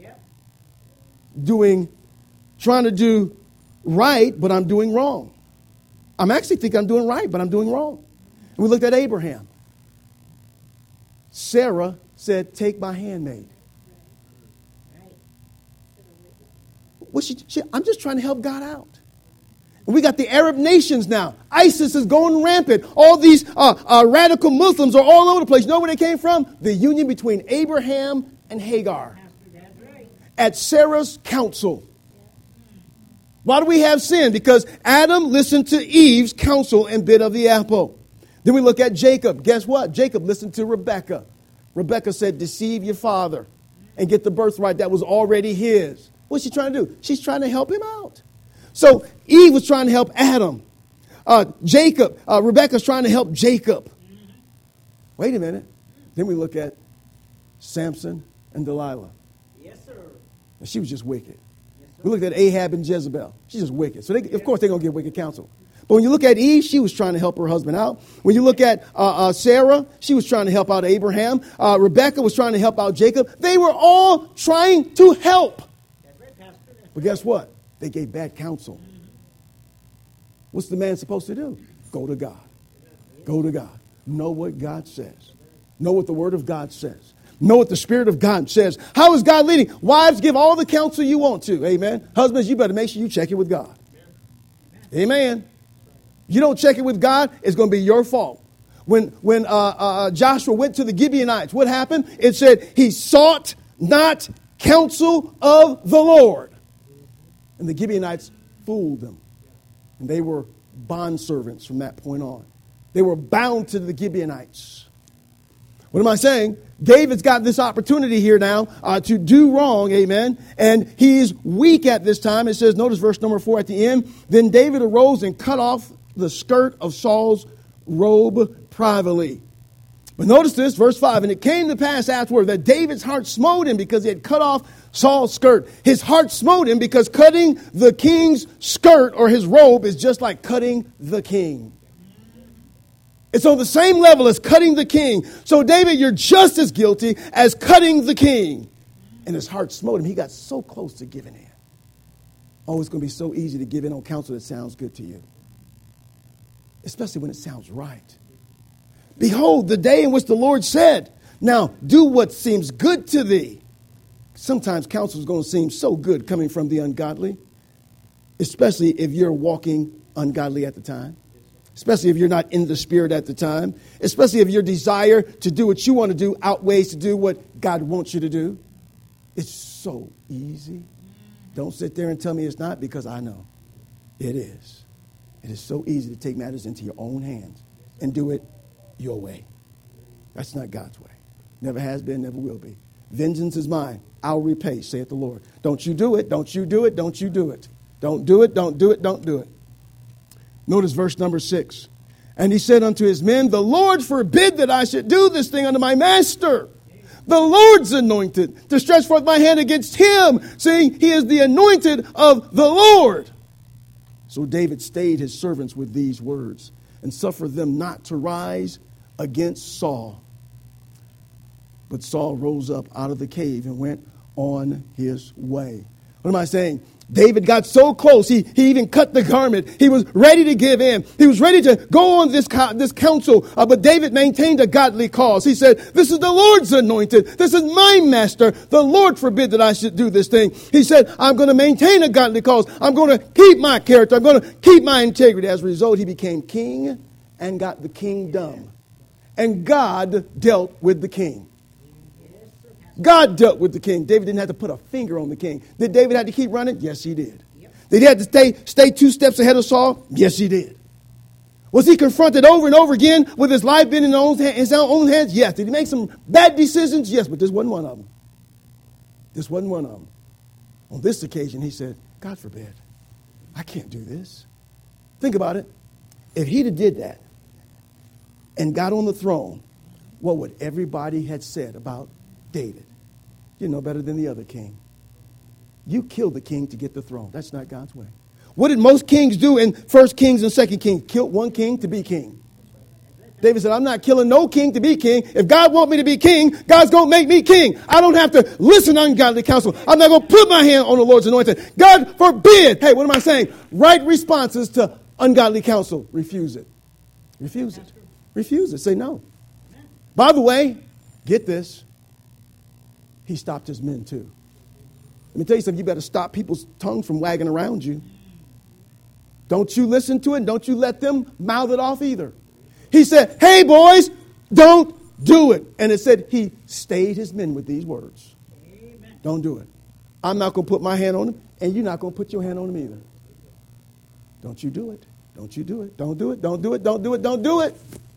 Trying to do right, but I'm doing wrong. I'm actually thinking I'm doing right, but I'm doing wrong. And we looked at Abraham. Sarah said, take my handmaid. Well, I'm just trying to help God out. And we got the Arab nations now. ISIS is going rampant. All these radical Muslims are all over the place. You know where they came from? The union between Abraham and Hagar. At Sarah's counsel. Why do we have sin? Because Adam listened to Eve's counsel and bit of the apple. Then we look at Jacob. Guess what? Jacob listened to Rebekah. Rebekah said, deceive your father and get the birthright that was already his. What's she trying to do? She's trying to help him out. So Eve was trying to help Adam. Rebekah's trying to help Jacob. Wait a minute. Then we look at Samson and Delilah. And she was just wicked. We looked at Ahab and Jezebel. She's just wicked. So, of course, they're going to give wicked counsel. But when you look at Eve, she was trying to help her husband out. When you look at Sarah, she was trying to help out Abraham. Rebekah was trying to help out Jacob. They were all trying to help. But guess what? They gave bad counsel. What's the man supposed to do? Go to God. Go to God. Know what God says. Know what the Word of God says. Know what the Spirit of God says. How is God leading? Wives, give all the counsel you want to. Amen. Husbands, you better make sure you check it with God. Amen. You don't check it with God, it's going to be your fault. When Joshua went to the Gibeonites, what happened? It said he sought not counsel of the Lord. And the Gibeonites fooled them. And they were bondservants from that point on. They were bound to the Gibeonites. What am I saying? David's got this opportunity here now to do wrong, amen, and he's weak at this time. It says, notice verse number 4 at the end, then David arose and cut off the skirt of Saul's robe privately. But notice this, verse 5, and it came to pass afterward that David's heart smote him because he had cut off Saul's skirt. His heart smote him because cutting the king's skirt or his robe is just like cutting the king. It's on the same level as cutting the king. So, David, you're just as guilty as cutting the king. And his heart smote him. He got so close to giving in. Oh, it's going to be so easy to give in on counsel that sounds good to you. Especially when it sounds right. Behold, the day in which the Lord said, now do what seems good to thee. Sometimes counsel is going to seem so good coming from the ungodly. Especially if you're walking ungodly at the time. Especially if you're not in the Spirit at the time. Especially if your desire to do what you want to do outweighs to do what God wants you to do. It's so easy. Don't sit there and tell me it's not, because I know it is. It is so easy to take matters into your own hands and do it your way. That's not God's way. Never has been, never will be. Vengeance is mine. I'll repay, saith the Lord. Don't you do it. Don't you do it. Don't you do it. Don't do it. Don't do it. Don't do it. Notice verse number 6. And he said unto his men, the Lord forbid that I should do this thing unto my master. The Lord's anointed, to stretch forth my hand against him, saying, he is the anointed of the Lord. So David stayed his servants with these words, and suffered them not to rise against Saul. But Saul rose up out of the cave and went on his way. What am I saying? David got so close, he even cut the garment. He was ready to give in. He was ready to go on this counsel, but David maintained a godly cause. He said, this is the Lord's anointed. This is my master. The Lord forbid that I should do this thing. He said, I'm going to maintain a godly cause. I'm going to keep my character. I'm going to keep my integrity. As a result, he became king and got the kingdom. And God dealt with the king. God dealt with the king. David didn't have to put a finger on the king. Did David have to keep running? Yes, he did. Did he have to stay 2 steps ahead of Saul? Yes, he did. Was he confronted over and over again with his life being in his own hands? Yes. Did he make some bad decisions? Yes, but this wasn't one of them. This wasn't one of them. On this occasion, he said, God forbid. I can't do this. Think about it. If he'd have did that and got on the throne, what would everybody had said about David? You're no better than the other king. You killed the king to get the throne. That's not God's way. What did most kings do in 1 Kings and 2 Kings? Kill one king to be king. David said, I'm not killing no king to be king. If God wants me to be king, God's going to make me king. I don't have to listen to ungodly counsel. I'm not going to put my hand on the Lord's anointed. God forbid. Hey, what am I saying? Right responses to ungodly counsel. Refuse it. Refuse it. Refuse it. Say no. By the way, get this. He stopped his men too. Let me tell you something. You better stop people's tongues from wagging around you. Don't you listen to it. Don't you let them mouth it off either. He said, hey, boys, don't do it. And it said he stayed his men with these words. Amen. Don't do it. I'm not going to put my hand on them, and you're not going to put your hand on them either. Don't you do it. Don't you do it. Don't do it. Don't do it. Don't do it. Don't do it.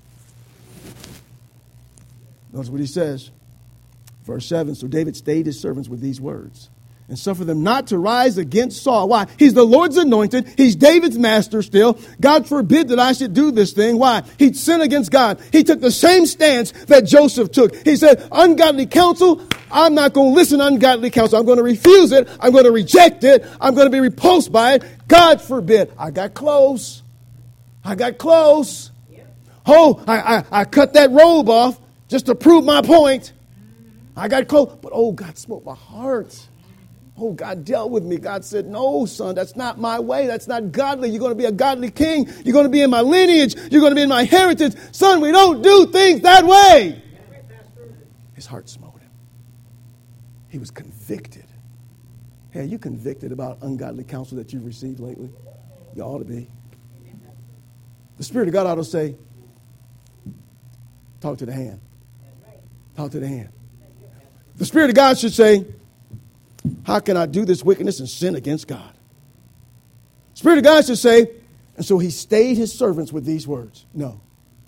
Notice what he says. Verse 7, so David stayed his servants with these words and suffered them not to rise against Saul. Why? He's the Lord's anointed. He's David's master still. God forbid that I should do this thing. Why? He'd sin against God. He took the same stance that Joseph took. He said, ungodly counsel, I'm not going to listen to ungodly counsel. I'm going to refuse it. I'm going to reject it. I'm going to be repulsed by it. God forbid. I got close. I got close. Oh, I cut that robe off just to prove my point. I got close, but God smote my heart. Oh, God dealt with me. God said, no, son, that's not my way. That's not godly. You're going to be a godly king. You're going to be in my lineage. You're going to be in my heritage. Son, we don't do things that way. His heart smote him. He was convicted. Hey, are you convicted about ungodly counsel that you've received lately? You ought to be. The Spirit of God ought to say, talk to the hand. Talk to the hand. The Spirit of God should say, how can I do this wickedness and sin against God? Spirit of God should say, and so he stayed his servants with these words. No,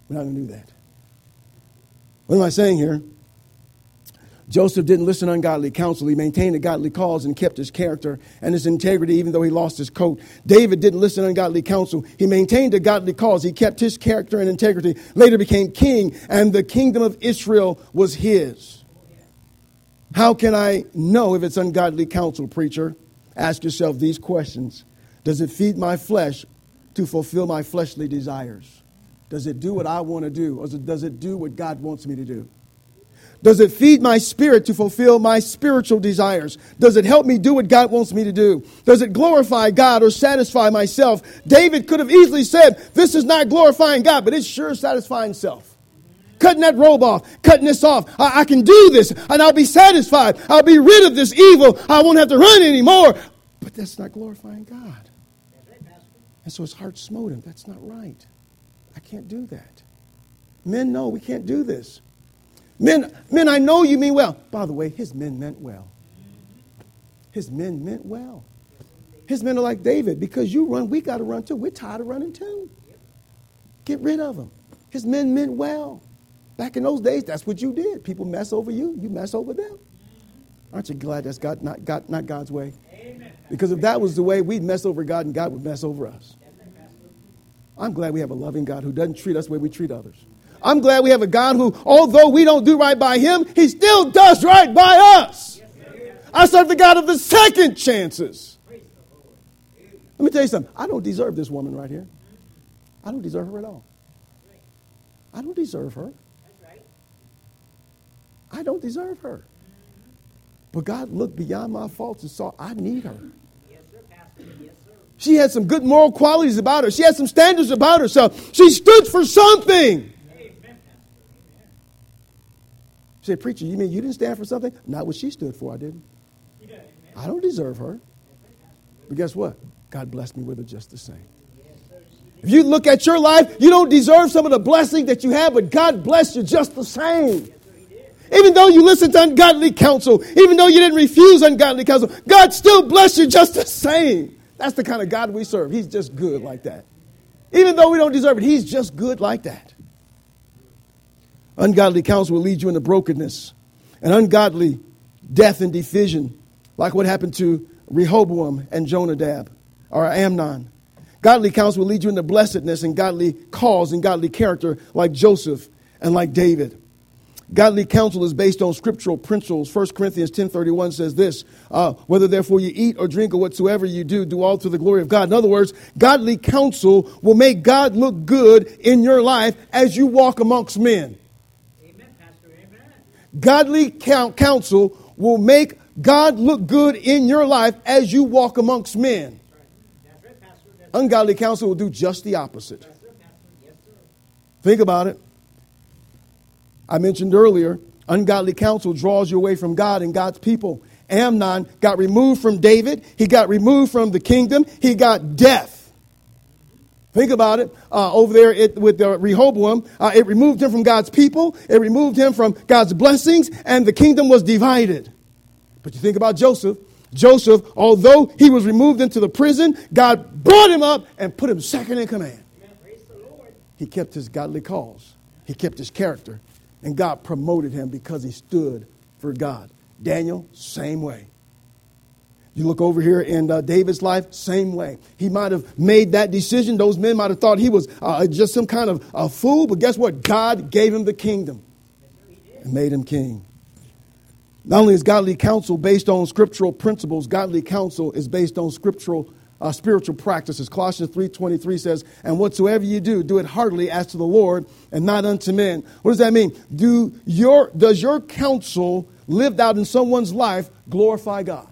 We're not going to do that. What am I saying here? Joseph didn't listen to ungodly counsel. He maintained a godly cause and kept his character and his integrity even though he lost his coat. David didn't listen to ungodly counsel. He maintained a godly cause. He kept his character and integrity. Later became king, and the kingdom of Israel was his. How can I know if it's ungodly counsel, preacher? Ask yourself these questions. Does it feed my flesh to fulfill my fleshly desires? Does it do what I want to do, or does it do what God wants me to do? Does it feed my spirit to fulfill my spiritual desires? Does it help me do what God wants me to do? Does it glorify God or satisfy myself? David could have easily said, this is not glorifying God, but it's sure satisfying self. Cutting that robe off, cutting this off. I can do this and I'll be satisfied. I'll be rid of this evil. I won't have to run anymore. But that's not glorifying God. And so his heart smote him. That's not right. I can't do that. Men know we can't do this. Men, I know you mean well. By the way, his men meant well. His men meant well. His men are like David. Because you run, we got to run too. We're tired of running too. Get rid of them. His men meant well. Back in those days, that's what you did. People mess over you. You mess over them. Aren't you glad that's not God's way? Because if that was the way, we'd mess over God and God would mess over us. I'm glad we have a loving God who doesn't treat us the way we treat others. I'm glad we have a God who, although we don't do right by him, he still does right by us. I serve the God of the second chances. Let me tell you something. I don't deserve this woman right here. I don't deserve her at all. I don't deserve her. I don't deserve her. But God looked beyond my faults and saw I need her. She had some good moral qualities about her. She had some standards about herself. She stood for something. You say, preacher, you mean you didn't stand for something? Not what she stood for, I didn't. I don't deserve her. But guess what? God blessed me with her just the same. If you look at your life, you don't deserve some of the blessing that you have, but God blessed you just the same. Even though you listened to ungodly counsel, even though you didn't refuse ungodly counsel, God still blessed you just the same. That's the kind of God we serve. He's just good like that. Even though we don't deserve it, he's just good like that. Ungodly counsel will lead you into brokenness and ungodly death and division, like what happened to Rehoboam and Jonadab or Amnon. Godly counsel will lead you into blessedness and godly cause and godly character, like Joseph and like David. Godly counsel is based on scriptural principles. 1 Corinthians 10:31 says this, whether therefore you eat or drink or whatsoever you do, do all to the glory of God. In other words, godly counsel will make God look good in your life as you walk amongst men. Amen, Pastor. Amen. Godly counsel will make God look good in your life as you walk amongst men. That's right, Pastor. Ungodly counsel will do just the opposite. Yes, sir, Pastor. Yes, sir. Think about it. I mentioned earlier, ungodly counsel draws you away from God and God's people. Amnon got removed from David. He got removed from the kingdom. He got death. Think about it. Over there with Rehoboam, it removed him from God's people. It removed him from God's blessings, and the kingdom was divided. But you think about Joseph. Joseph, although he was removed into the prison, God brought him up and put him second in command. He kept his godly cause. He kept his character. And God promoted him because he stood for God. Daniel, same way. You look over here in David's life, same way. He might have made that decision. Those men might have thought he was just some kind of a fool. But guess what? God gave him the kingdom and made him king. Not only is godly counsel based on scriptural principles, godly counsel is based on spiritual practices. Colossians 3:23 says, and whatsoever you do, do it heartily as to the Lord and not unto men. What does that mean? Does your counsel lived out in someone's life glorify God?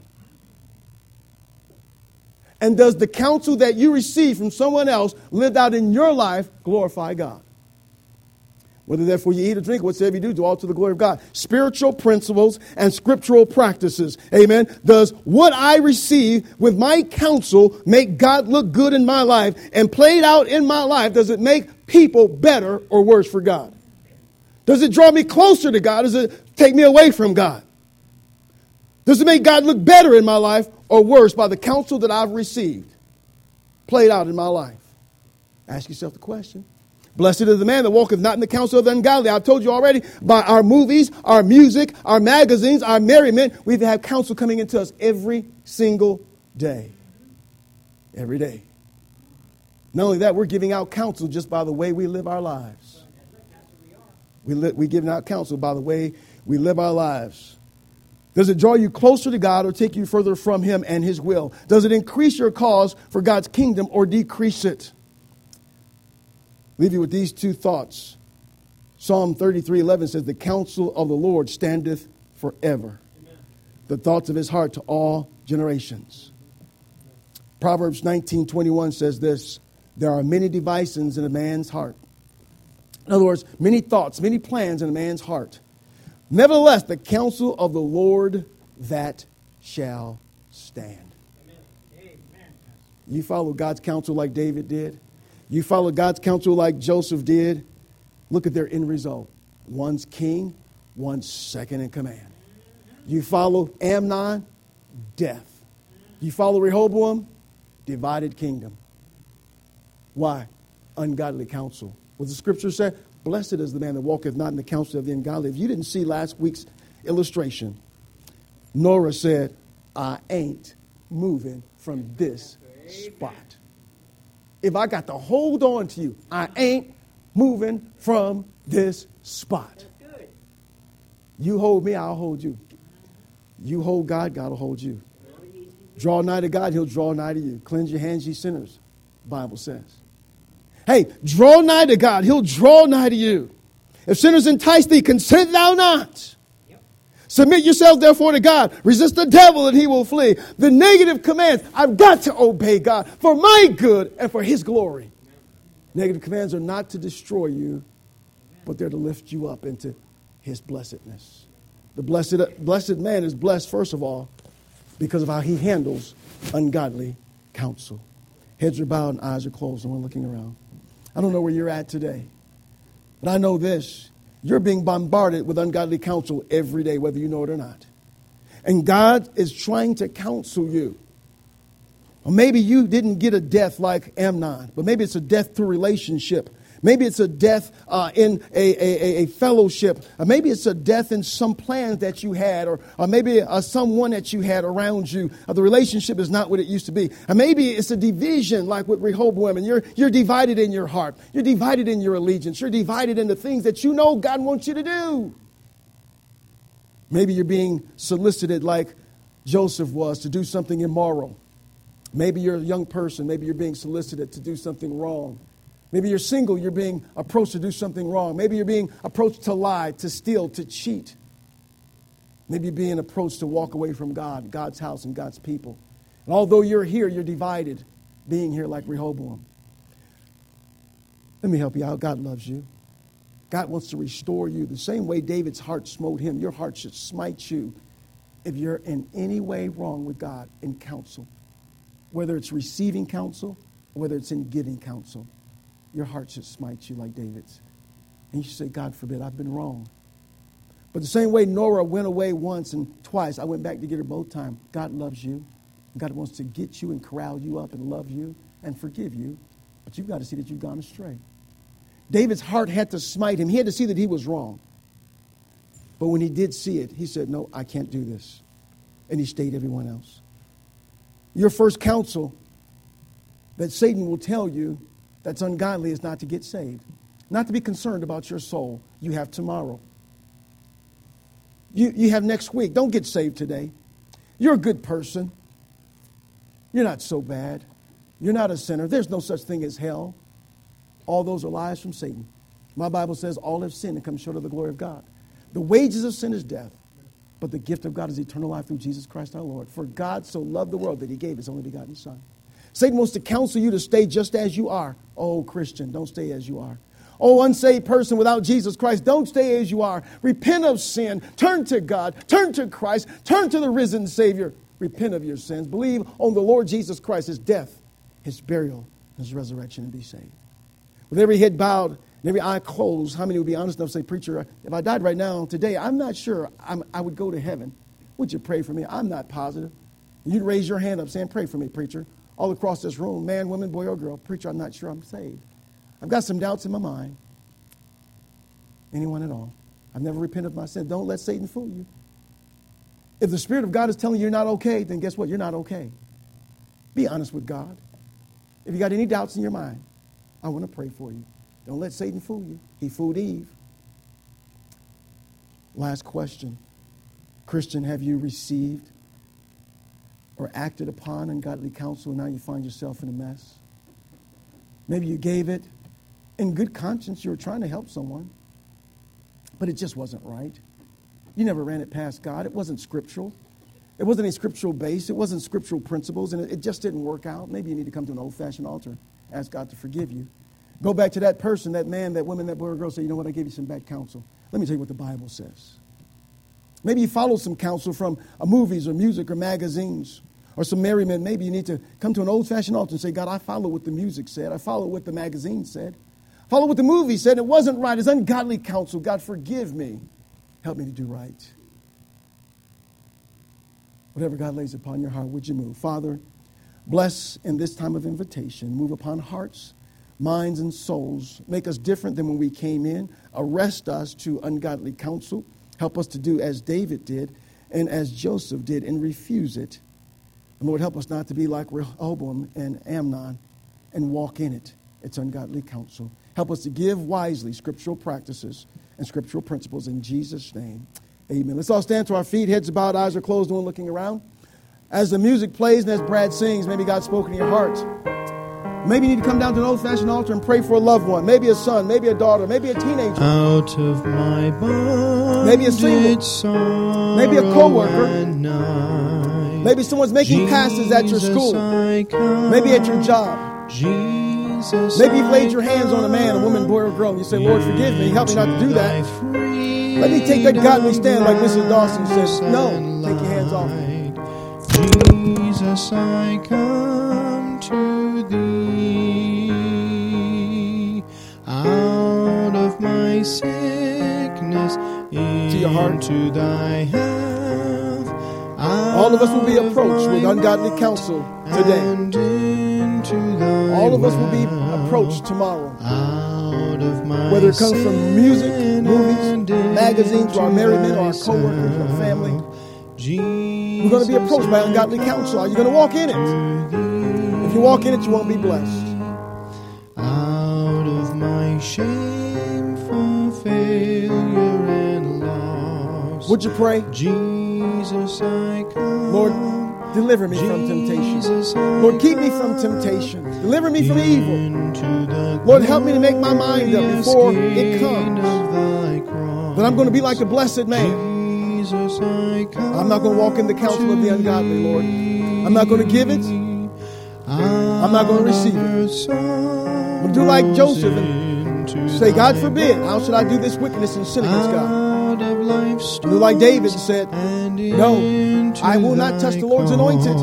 And does the counsel that you receive from someone else lived out in your life glorify God? Whether therefore you eat or drink, whatsoever you do all to the glory of God. Spiritual principles and scriptural practices. Amen. Does what I receive with my counsel make God look good in my life and played out in my life? Does it make people better or worse for God? Does it draw me closer to God? Does it take me away from God? Does it make God look better in my life or worse by the counsel that I've received played out in my life? Ask yourself the question. Blessed is the man that walketh not in the counsel of the ungodly. I've told you already, by our movies, our music, our magazines, our merriment, we've had counsel coming into us every single day. Every day. Not only that, we're giving out counsel just by the way we live our lives. We're giving out counsel by the way we live our lives. Does it draw you closer to God or take you further from Him and His will? Does it increase your cause for God's kingdom or decrease it? Leave you with these two thoughts. Psalm 33:11 says, the counsel of the Lord standeth forever. Amen. The thoughts of His heart to all generations. Proverbs 19:21 says this, there are many devices in a man's heart. In other words, many thoughts, many plans in a man's heart. Nevertheless, the counsel of the Lord that shall stand. Amen. You follow God's counsel like David did. You follow God's counsel like Joseph did. Look at their end result. One's king, one's second in command. You follow Amnon, death. You follow Rehoboam, divided kingdom. Why? Ungodly counsel. What the scripture said, blessed is the man that walketh not in the counsel of the ungodly. If you didn't see last week's illustration, Nora said, I ain't moving from this spot. If I got to hold on to you, I ain't moving from this spot. You hold me, I'll hold you. You hold God, God will hold you. Draw nigh to God, He'll draw nigh to you. Cleanse your hands, ye sinners, the Bible says. Hey, draw nigh to God, He'll draw nigh to you. If sinners entice thee, consent thou not. Submit yourself, therefore, to God. Resist the devil, and he will flee. The negative commands, I've got to obey God for my good and for His glory. Negative commands are not to destroy you, but they're to lift you up into His blessedness. The blessed man is blessed, first of all, because of how he handles ungodly counsel. Heads are bowed and eyes are closed, and we're looking around. I don't know where you're at today, but I know this. You're being bombarded with ungodly counsel every day, whether you know it or not. And God is trying to counsel you. Or maybe you didn't get a death like Amnon, but maybe it's a death through relationship. Maybe it's a death in a fellowship. Or maybe it's a death in some plans that you had, or maybe someone that you had around you. The relationship is not what it used to be. Or maybe it's a division like with Rehoboam, and you're divided in your heart. You're divided in your allegiance. You're divided in the things that you know God wants you to do. Maybe you're being solicited like Joseph was to do something immoral. Maybe you're a young person. Maybe you're being solicited to do something wrong. Maybe you're single, you're being approached to do something wrong. Maybe you're being approached to lie, to steal, to cheat. Maybe you're being approached to walk away from God, God's house, and God's people. And although you're here, you're divided, being here like Rehoboam. Let me help you out. God loves you. God wants to restore you. The same way David's heart smote him, your heart should smite you if you're in any way wrong with God in counsel. Whether it's receiving counsel, or whether it's in giving counsel. Your heart should smite you like David's. And you should say, God forbid, I've been wrong. But the same way Nora went away once and twice, I went back to get her both times. God loves you. God wants to get you and corral you up and love you and forgive you. But you've got to see that you've gone astray. David's heart had to smite him. He had to see that he was wrong. But when he did see it, he said, no, I can't do this. And he stayed everyone else. Your first counsel that Satan will tell you that's ungodly is not to get saved. Not to be concerned about your soul. You have tomorrow. You have next week. Don't get saved today. You're a good person. You're not so bad. You're not a sinner. There's no such thing as hell. All those are lies from Satan. My Bible says all have sinned and come short of the glory of God. The wages of sin is death, but the gift of God is eternal life through Jesus Christ our Lord. For God so loved the world that He gave His only begotten Son. Satan wants to counsel you to stay just as you are. Oh, Christian, don't stay as you are. Oh, unsaved person without Jesus Christ, don't stay as you are. Repent of sin. Turn to God. Turn to Christ. Turn to the risen Savior. Repent of your sins. Believe on the Lord Jesus Christ, His death, His burial, His resurrection, and be saved. With every head bowed and every eye closed, how many would be honest enough to say, preacher, if I died right now, today, I'm not sure I would go to heaven. Would you pray for me? I'm not positive. You'd raise your hand up saying, pray for me, preacher. All across this room, man, woman, boy, or girl, preacher, I'm not sure I'm saved. I've got some doubts in my mind. Anyone at all? I've never repented of my sin. Don't let Satan fool you. If the Spirit of God is telling you you're not okay, then guess what? You're not okay. Be honest with God. If you got any doubts in your mind, I want to pray for you. Don't let Satan fool you. He fooled Eve. Last question. Christian, have you received or acted upon ungodly counsel and now you find yourself in a mess? Maybe you gave it in good conscience. You were trying to help someone, but it just wasn't right. You never ran it past God. It wasn't scriptural. It wasn't a scriptural base. It wasn't scriptural principles, and it just didn't work out. Maybe you need to come to an old-fashioned altar, ask God to forgive you. Go back to that person, that man, that woman, that boy or girl, say, you know what, I gave you some bad counsel. Let me tell you what the Bible says. Maybe you follow some counsel from movies or music or magazines or some merriment. Maybe you need to come to an old-fashioned altar and say, God, I follow what the music said. I follow what the magazine said. Follow what the movie said. It wasn't right. It's ungodly counsel. God, forgive me. Help me to do right. Whatever God lays upon your heart, would you move? Father, bless in this time of invitation. Move upon hearts, minds, and souls. Make us different than when we came in. Arrest us to ungodly counsel. Help us to do as David did and as Joseph did and refuse it. And Lord, help us not to be like Rehoboam and Amnon and walk in it. It's ungodly counsel. Help us to give wisely scriptural practices and scriptural principles in Jesus' name. Amen. Let's all stand to our feet, heads bowed, eyes are closed, no one looking around. As the music plays and as Brad sings, maybe God's spoken to your heart. Maybe you need to come down to an old-fashioned altar and pray for a loved one. Maybe a son, maybe a daughter, maybe a teenager. Out of my bondage, maybe a single, maybe a co-worker. Maybe someone's making passes at your school. Maybe at your job. Maybe you've laid your hands on a man, a woman, boy, or girl, and you say, Lord, forgive me. Help me not to do that. Let me take that godly stand like Mrs. Dawson says. No, take your hands off me. Jesus, I come to thee. Out of my sickness into your heart. Thy health. All of us will be approached with ungodly counsel today. All of us will be approached tomorrow. Whether it comes from music, movies, magazines, or our merriment, or our co-workers, or family. We're going to be approached by ungodly counsel. Are you going to walk in it? If you walk in it, you won't be blessed. Out of my shameful failure and loss. Would you pray? Jesus, I come. Lord, deliver me from temptation. Lord, keep me from temptation. Deliver me from evil. Lord, help me to make my mind up before it comes. That I'm going to be like the blessed man. I'm not going to walk in the counsel of the ungodly, Lord. I'm not going to give it. I'm not going to receive it. I'm going to do like Joseph and say, God forbid, how should I do this wickedness and sin against God? Do like David said, no, I will not touch the Lord's anointed.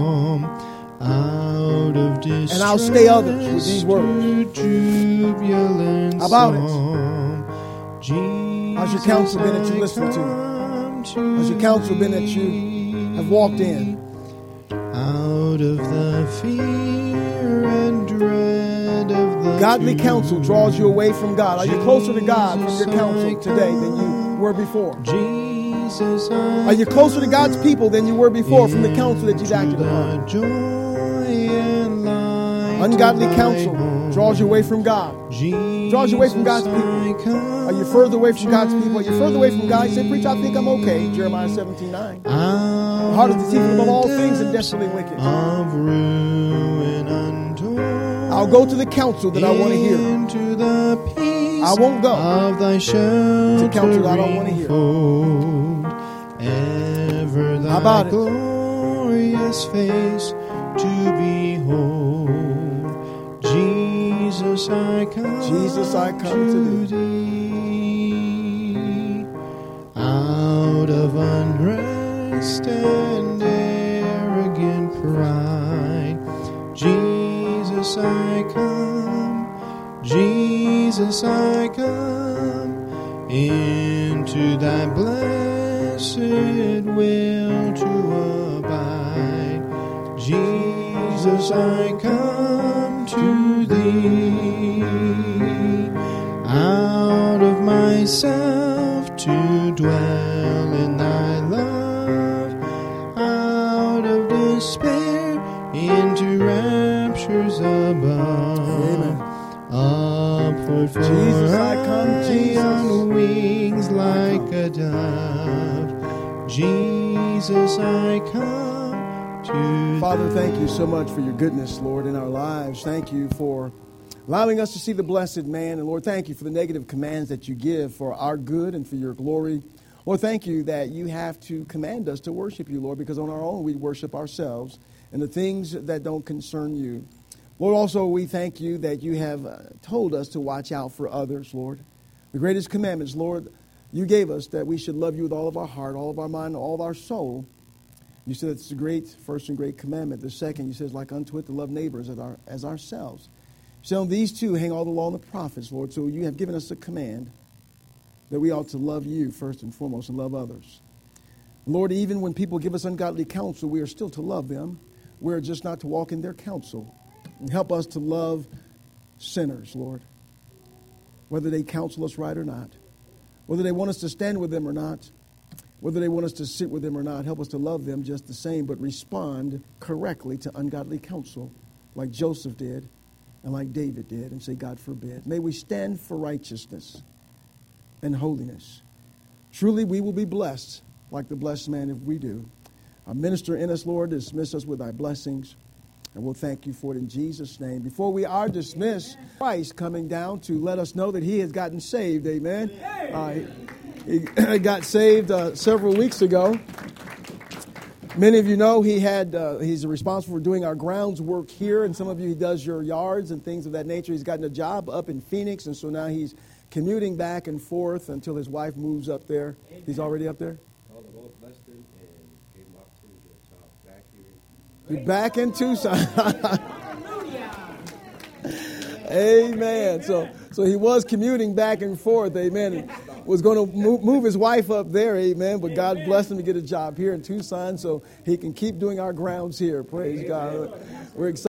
And I'll stay others with these words. How about it? How's your counsel been that you listened to? How's your counsel been that you have walked in? Out of the fear and dread of the godly counsel draws you away from God. Are you closer to God from your counsel today than you were before? Are you closer to God's people than you were before from the counsel that you've acted upon? Ungodly counsel draws you away from God. Draws you away from God's people. Are you further away from God's people? Are you further away from God? You say, preacher, I think I'm okay. Jeremiah 17:9. The heart is deceitful above all things and desperately wicked. I'll go to the counsel that I want to hear. I won't go to counsel that I don't want to hear. How about it? Glorious face to behold. Jesus, I come to thee. Out of unrest and arrogant pride. Jesus, I come. Jesus, I come. Into thy blessed will to abide. Jesus, I come to thee. Upward Jesus, I come, Jesus. on wings like a dove. Jesus, I come to Father, thank you so much for your goodness, Lord, in our lives. Thank you for allowing us to see the blessed man. And Lord, thank you for the negative commands that you give for our good and for your glory. Lord, thank you that you have to command us to worship you, Lord, because on our own we worship ourselves and the things that don't concern you. Lord, also we thank you that you have told us to watch out for others, Lord. The greatest commandments, Lord, you gave us that we should love you with all of our heart, all of our mind, all of our soul. You said it's the great, first and great commandment. The second, you said, like unto it, to love neighbors as ourselves. So on these two hang all the law and the prophets, Lord. So you have given us a command that we ought to love you first and foremost and love others. Lord, even when people give us ungodly counsel, we are still to love them. We're just not to walk in their counsel. And help us to love sinners, Lord, whether they counsel us right or not, whether they want us to stand with them or not, whether they want us to sit with them or not. Help us to love them just the same, but respond correctly to ungodly counsel like Joseph did and like David did, and say, God forbid. May we stand for righteousness and holiness. Truly, we will be blessed like the blessed man if we do. Minister in us, Lord, dismiss us with thy blessings. And we'll thank you for it in Jesus' name. Before we are dismissed, Christ coming down to let us know that he has gotten saved. Amen. He got saved several weeks ago. Many of you know he's responsible for doing our grounds work here. And some of you, he does your yards and things of that nature. He's gotten a job up in Phoenix. And so now he's commuting back and forth until his wife moves up there. He's already up there? You're back in Tucson. Amen. So he was commuting back and forth. Amen. Was going to move his wife up there. Amen. But God blessed him to get a job here in Tucson so he can keep doing our grounds here. Praise God. We're excited.